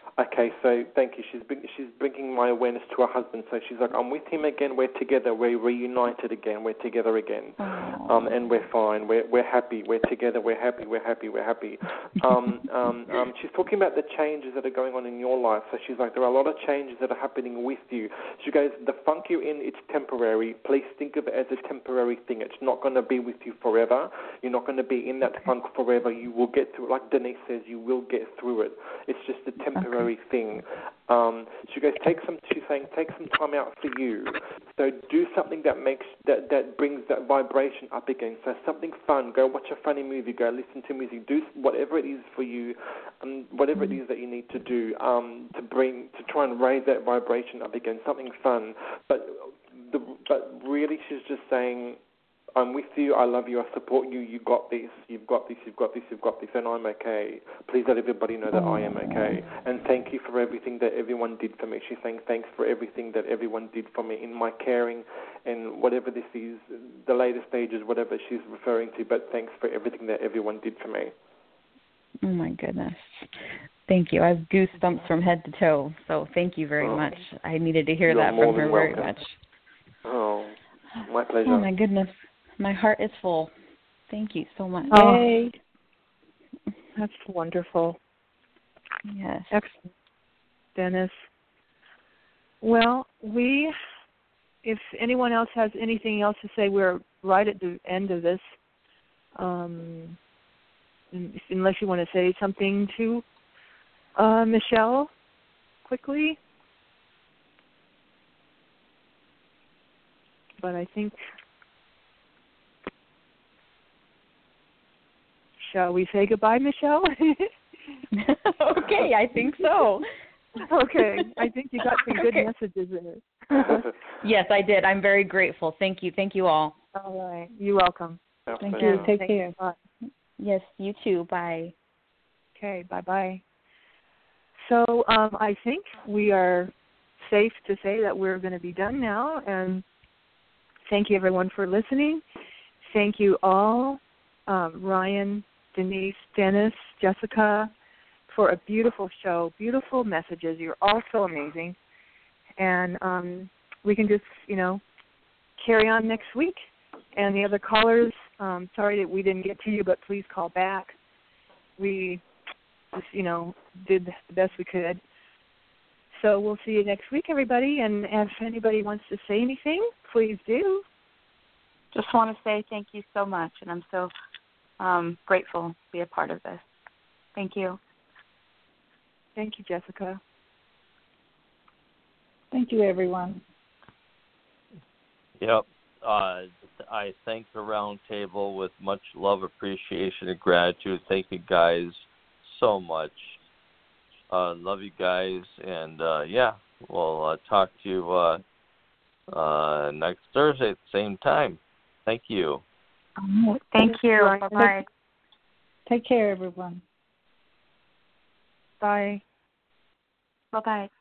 Okay, so thank you. She's bring, she's bringing my awareness to her husband. So she's like, I'm with him again. We're together. We're reunited again. We're together again, um, and we're fine. We're we're happy. We're together. We're happy. We're happy. We're happy. Um, um, um, she's talking about the changes that are going on in your life. So she's like, there are a lot of changes that are happening with you. She goes, the funk you're in, it's temporary. Please think of it as a temporary thing. It's not going to be with you forever. You're not going to be in that funk forever. You will get through it. Like Denise says, you will get through it. It's just a temporary okay. thing. Um, she goes, take some. She's saying, take some time out for you. So do something that makes that, that brings that vibration up again. So something fun. Go watch a funny movie. Go listen to music. Do whatever it is for you, um, whatever it is that you need to do um, to bring to try and raise that vibration up again. Something fun. But the, but really, she's just saying, I'm with you, I love you, I support you, you got this, you've got this, you've got this, you've got this, and I'm okay. Please let everybody know that I am okay. And thank you for everything that everyone did for me. She's saying thanks for everything that everyone did for me in my caring and whatever this is, the later stages, whatever she's referring to, but thanks for everything that everyone did for me. Oh, my goodness. Thank you. I have goosebumps from head to toe, so thank you very oh. much. I needed to hear You're that from her welcome. very much. Oh, my pleasure. Oh, my goodness. My heart is full. Thank you so much. Oh, Yay. That's wonderful. Yes. Excellent, Dennis. Well, we, if anyone else has anything else to say, we're right at the end of this. Um, unless you want to say something to uh, Michelle quickly. But I think... Shall we say goodbye, Michelle? Okay, I think so. Okay, I think you got some good okay. messages in it. Yes, I did. I'm very grateful. Thank you. Thank you all. All right. You're welcome. Thank you. Take Thank care. You. Bye. Yes, you too. Bye. Okay, bye-bye. So um, I think we are safe to say that we're going to be done now, and thank you, everyone, for listening. Thank you all, um, Ryan, Denise, Dennis, Jessica, for a beautiful show, beautiful messages. You're all so amazing. And um, we can just, you know, carry on next week. And the other callers, um, sorry that we didn't get to you, but please call back. We just, you know, did the best we could. So we'll see you next week, everybody. And if anybody wants to say anything, please do. Just want to say thank you so much, and I'm so um, grateful to be a part of this. Thank you. Thank you, Jessica. Thank you, everyone. Yep. Uh, I thank the round table with much love, appreciation, and gratitude. Thank you guys so much. Uh, love you guys, and uh, yeah, we'll uh, talk to you uh, uh, next Thursday at the same time. Thank you. Um, thank you. Bye-bye. Take care, everyone. Bye. Bye-bye.